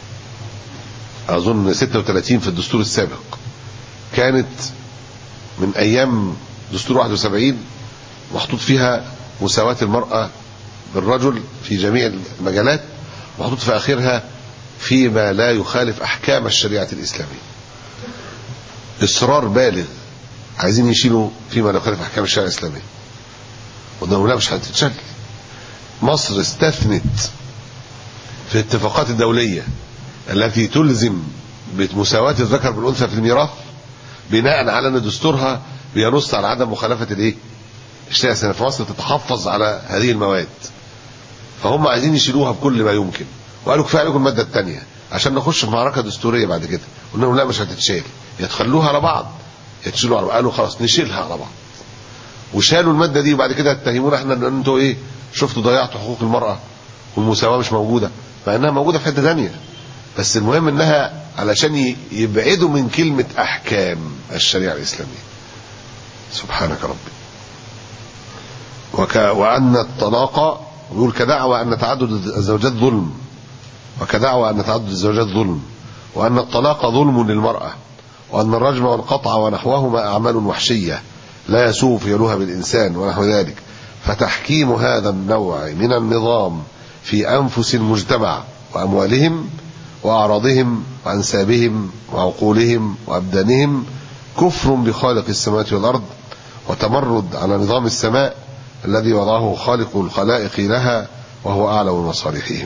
اظن ستة وثلاثين في الدستور السابق كانت من ايام دستور واحد وسبعين محطوط فيها مساواة المرأة بالرجل في جميع المجالات، محطوط في آخرها فيما لا يخالف أحكام الشريعة الإسلامية. إصرار بالغ عايزين يشيلوا فيما لا يخالف أحكام الشريعة الإسلامية، وده لا مش هتتشل. مصر استثنت في الاتفاقات الدولية التي تلزم بمساواة الذكر بالأنثى في الميراث بناء على أن دستورها بينص على عدم مخالفة الإيه؟ الشريعة الإسلامية. فمصر تتحفظ على هذه المواد، فهم عايزين يشيلوها بكل ما يمكن، وقالوا كفايه عليكم الماده الثانيه عشان نخش في معركه دستوريه بعد كده. قلنا لهم لا مش هتتشال، يا تخلوها على بعض يا تشيلوها على بعض. قالوا خلاص نشيلها على بعض، وشالوا الماده دي، وبعد كده اتهمونا احنا ان انتوا ايه شفتوا ضيعتوا حقوق المراه والمساواه مش موجوده، مع انها موجوده في حته ثانيه، بس المهم انها علشان يبعدوا من كلمه احكام الشريعه الاسلاميه. سبحانك ربي. وك... وان الطلاق، ويقول كدعوى ان تعدد الزوجات ظلم، وكدعوى ان تعدد الزوجات ظلم، وان الطلاق ظلم للمراه، وان الرجم والقطع ونحوهما اعمال وحشيه لا يسوء فعلها بالانسان ونحو ذلك. فتحكيم هذا النوع من النظام في انفس المجتمع واموالهم واعراضهم وانسابهم وعقولهم وابدانهم كفر بخالق السماوات والارض، وتمرد على نظام السماء الذي وضعه خالق الخلائق لها وهو اعلم بمصالحهم.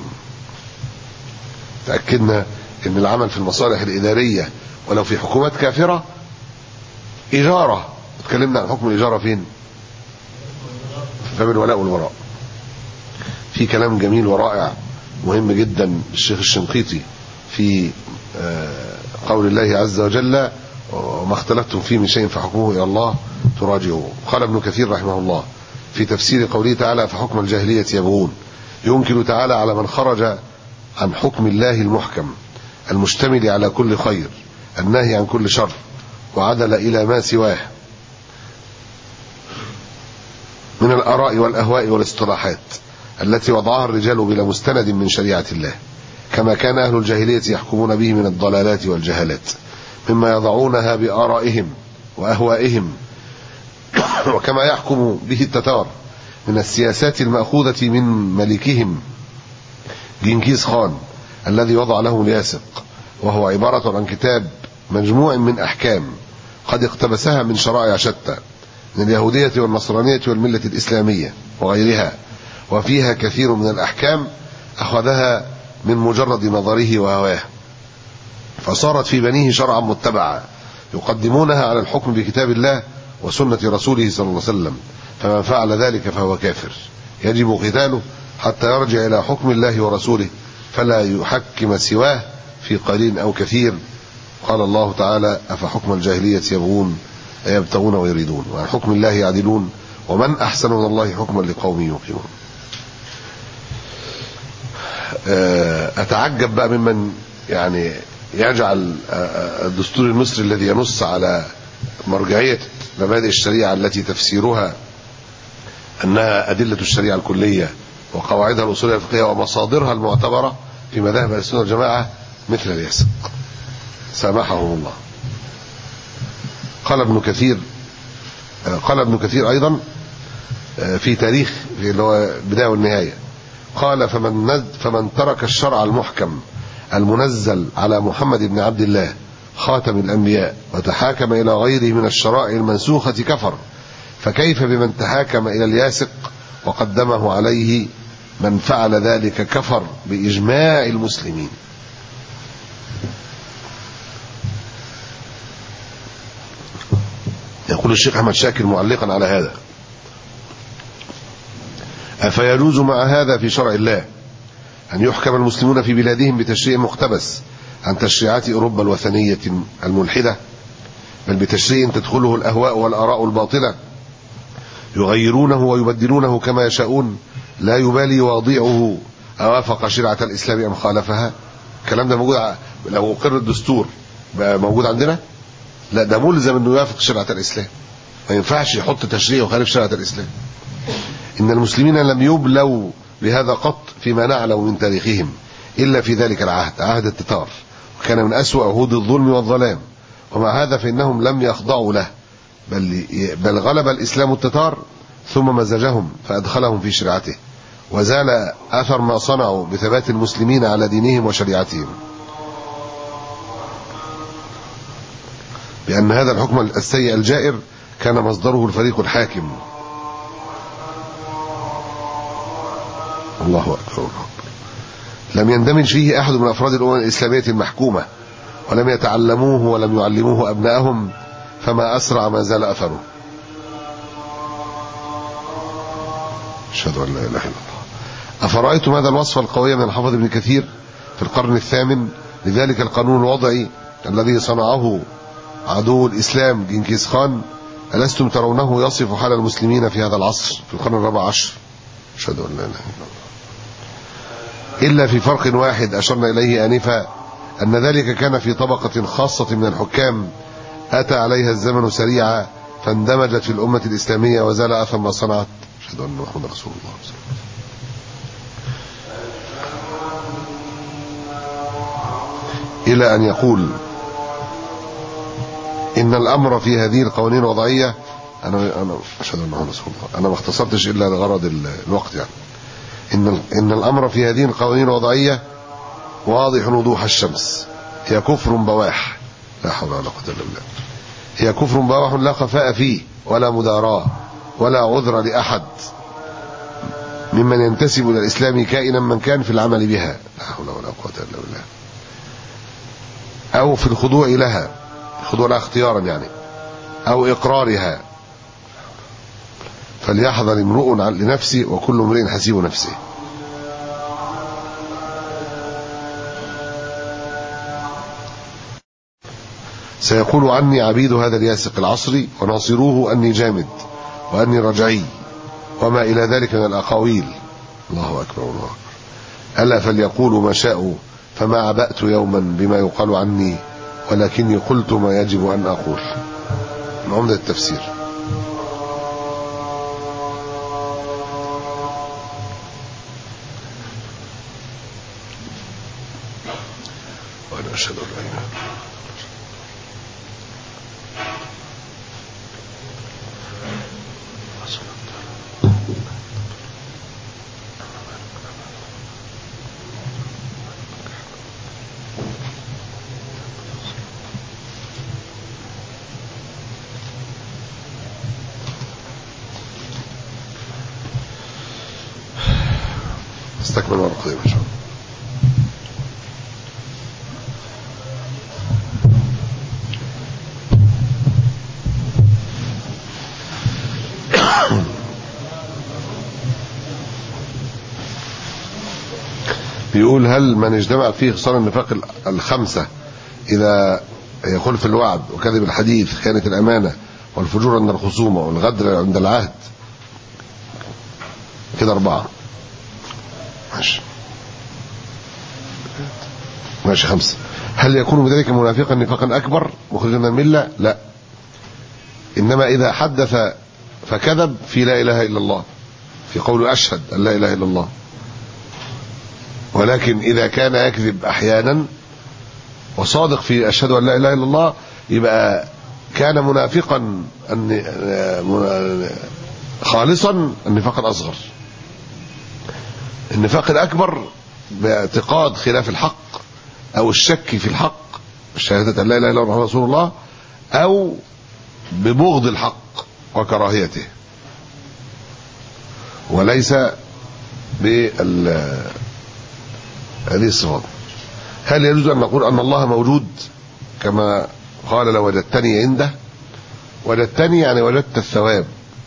تاكدنا ان العمل في المصالح الاداريه ولو في حكومات كافره اجاره. اتكلمنا عن حكم الاجاره فين؟ في باب الولاء والبراء. في كلام جميل ورائع مهم جدا الشيخ الشنقيطي في قول الله عز وجل: وما اختلفتم فيه من شيء فحكمه الى الله تراجعوه. قال ابن كثير رحمه الله في تفسير قوله تعالى: فحكم الجاهلية يبغون، ينكر تعالى على من خرج عن حكم الله المحكم المشتمل على كل خير الناهي عن كل شر، وعدل إلى ما سواه من الآراء والأهواء والاصطلاحات التي وضعها الرجال بلا مستند من شريعة الله، كما كان أهل الجاهلية يحكمون به من الضلالات والجهالات مما يضعونها بآرائهم وأهوائهم، وكما يحكم به التتار من السياسات المأخوذة من ملكهم جنكيز خان الذي وضع لهم الياسق، وهو عبارة عن كتاب مجموع من أحكام قد اقتبسها من شرائع شتى من اليهودية والنصرانية والملة الإسلامية وغيرها، وفيها كثير من الأحكام أخذها من مجرد نظره وهواه، فصارت في بنيه شرعا متبعا يقدمونها على الحكم بكتاب الله وسنة رسوله صلى الله عليه وسلم، فمن فعل ذلك فهو كافر يجب قتاله حتى يرجع إلى حكم الله ورسوله فلا يحكم سواه في قليل أو كثير. قال الله تعالى: أفحكم الجاهلية يبغون يبتغون ويريدون وعن حكم الله يعدلون ومن أحسن من الله حكما لقوم يوقنون. أتعجب بقى ممن يعني يجعل الدستور المصري الذي ينص على مرجعية مبادئ الشريعة التي تفسيرها أنها أدلة الشريعة الكلية وقواعدها الأصولية الفقهية ومصادرها المعتبرة في مذاهب أهل السنة والجماعة مثل الياسق، سامحهم الله. قال ابن كثير قال ابن كثير أيضا في تاريخ في اللي هو بداية والنهاية، قال: فمن فمن ترك الشرع المحكم المنزل على محمد بن عبد الله خاتم الأنبياء وتحاكم إلى غيره من الشرائع المنسوخة كفر، فكيف بمن تحاكم إلى الياسق وقدمه عليه؟ من فعل ذلك كفر بإجماع المسلمين. يقول الشيخ أحمد شاكر معلقا على هذا: أفيجوز مع هذا في شرع الله أن يحكم المسلمون في بلادهم بتشريع مقتبس عن تشريعات أوروبا الوثنية الملحدة، بل بتشريع تدخله الأهواء والآراء الباطلة يغيرونه ويبدلونه كما يشاءون، لا يبالي واضعه أوافق شرعة الإسلام أم خالفها؟ الكلام ده موجود لو أقر الدستور بقى موجود عندنا؟ لا، ده ملزم أنه يوافق شرعة الإسلام، ما ينفعش يحط تشريع وخالف شرعة الإسلام. إن المسلمين لم يبلوا بهذا قط فيما نعلم من تاريخهم إلا في ذلك العهد، عهد التتار، وكان من أسوأ عهود الظلم والظلام، ومع هذا فإنهم لم يخضعوا له، بل, بل غلب الإسلام التتار ثم مزجهم فأدخلهم في شريعته، وزال أثر ما صنعوا بثبات المسلمين على دينهم وشريعتهم، بأن هذا الحكم السيء الجائر كان مصدره الفريق الحاكم. الله أكبر. لم يندمج فيه أحد من أفراد الأمم الإسلامية المحكومة، ولم يتعلموه ولم يعلموه أبنائهم، فما أسرع ما زال أثره. أشهد أن لا إله إلا الله. أفرأيتم هذا الوصف القوي من الحافظ ابن كثير في القرن الثامن لذلك القانون الوضعي الذي صنعه عدو الإسلام جنكيز خان؟ ألستم ترونه يصف حال المسلمين في هذا العصر في القرن الرابع عشر؟ أشهد أن لا إله إلا الله. إلا في فرق واحد أشرنا إليه آنفا، أن ذلك كان في طبقة خاصة من الحكام أتى عليها الزمن سريعا فاندمجت في الأمة الإسلامية وزال أثر ما صنعت. أشهد أن محمد رسول الله. إلى أن يقول إن الأمر في هذه القوانين الوضعية، أنا أنا أشهد أن محمد رسول الله، أنا ما اختصرتش إلا لغرض الوقت يعني. إن إن الأمر في هذه القوانين الوضعية واضح وضوح الشمس، هي كفر بواح، لا حول ولا قوة إلا بالله، هي كفر بواح لا خفاء فيه ولا مداراة ولا عذر لأحد ممن ينتسب إلى الإسلام كائنا من كان في العمل بها، لا حول ولا قوة إلا بالله، أو في الخضوع لها، الخضوع لها اختيارا يعني، أو إقرارها. فليحذر امرؤ لنفسه وكل امرئ حسيب نفسه. سيقول عني عبيد هذا الياسق العصري وناصروه أني جامد وأني رجعي وما إلى ذلك من الأقاويل. الله أكبر الله أكبر. ألا فليقولوا ما شاءوا فما عبأت يوما بما يقال عني ولكني قلت ما يجب أن أقول. من عمدة التفسير. وأنا أشهد أن لا إله إلا الله. استكمل مرة قديمة إن شاء الله. بيقول هل من اجتمع فيه خصال النفاق الخمسة إذا يقول في الوعد وكذب الحديث خيانة الأمانة والفجور عند الخصومة والغدر عند العهد كده أربعة ماشي ماشي خمسة، هل يكون بذلك منافقا نفاقا أكبر مخرجا من الملة؟ لا، إنما إذا حدث فكذب في لا إله إلا الله، في قول أشهد أن لا إله إلا الله، ولكن إذا كان يكذب أحيانا وصادق في أشهد أن لا إله إلا الله يبقى كان منافقا خالصا النفاق الأصغر. النفاق الأكبر باعتقاد خلاف الحق أو الشك في الحق، شهادة أن لا إله إلا الله رسول الله، أو ببغض الحق وكراهيته، وليس بال هذه الصفات. هل يجوز أن نقول أن الله موجود كما قال لو وجدتني عنده؟ وجدتني يعني وجدت الثواب،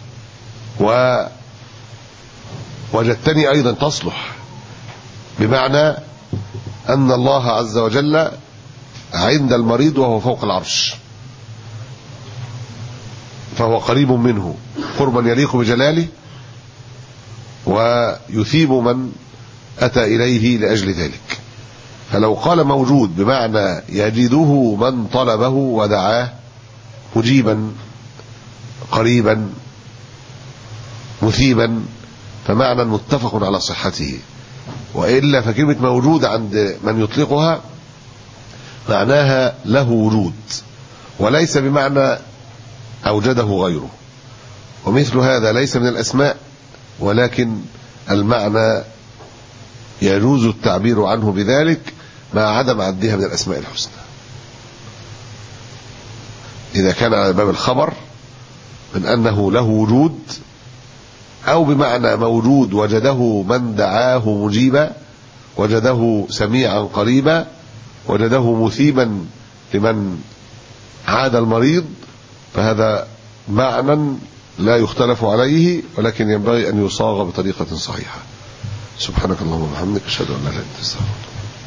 ووجدتني أيضا تصلح، بمعنى أن الله عز وجل عند المريض وهو فوق العرش، فهو قريب منه قربا يليق بجلاله ويثيب من أتى إليه لأجل ذلك. فلو قال موجود بمعنى يجده من طلبه ودعاه مجيبا قريبا مثيبا فمعنى متفق على صحته، وإلا فكلمة موجود عند من يطلقها معناها له وجود وليس بمعنى أوجده غيره، ومثل هذا ليس من الأسماء ولكن المعنى يجوز التعبير عنه بذلك مع عدم عدها من الأسماء الحسنى. إذا كان على باب الخبر من أنه له وجود، أو بمعنى موجود وجده من دعاه مجيبا، وجده سميعا قريبا، وجده مثيبا لمن عاد المريض، فهذا معنى لا يختلف عليه، ولكن ينبغي أن يصاغ بطريقة صحيحة. سبحانك اللهم وبحمدك أشهد أن لا إله إلا أنت أستغفرك.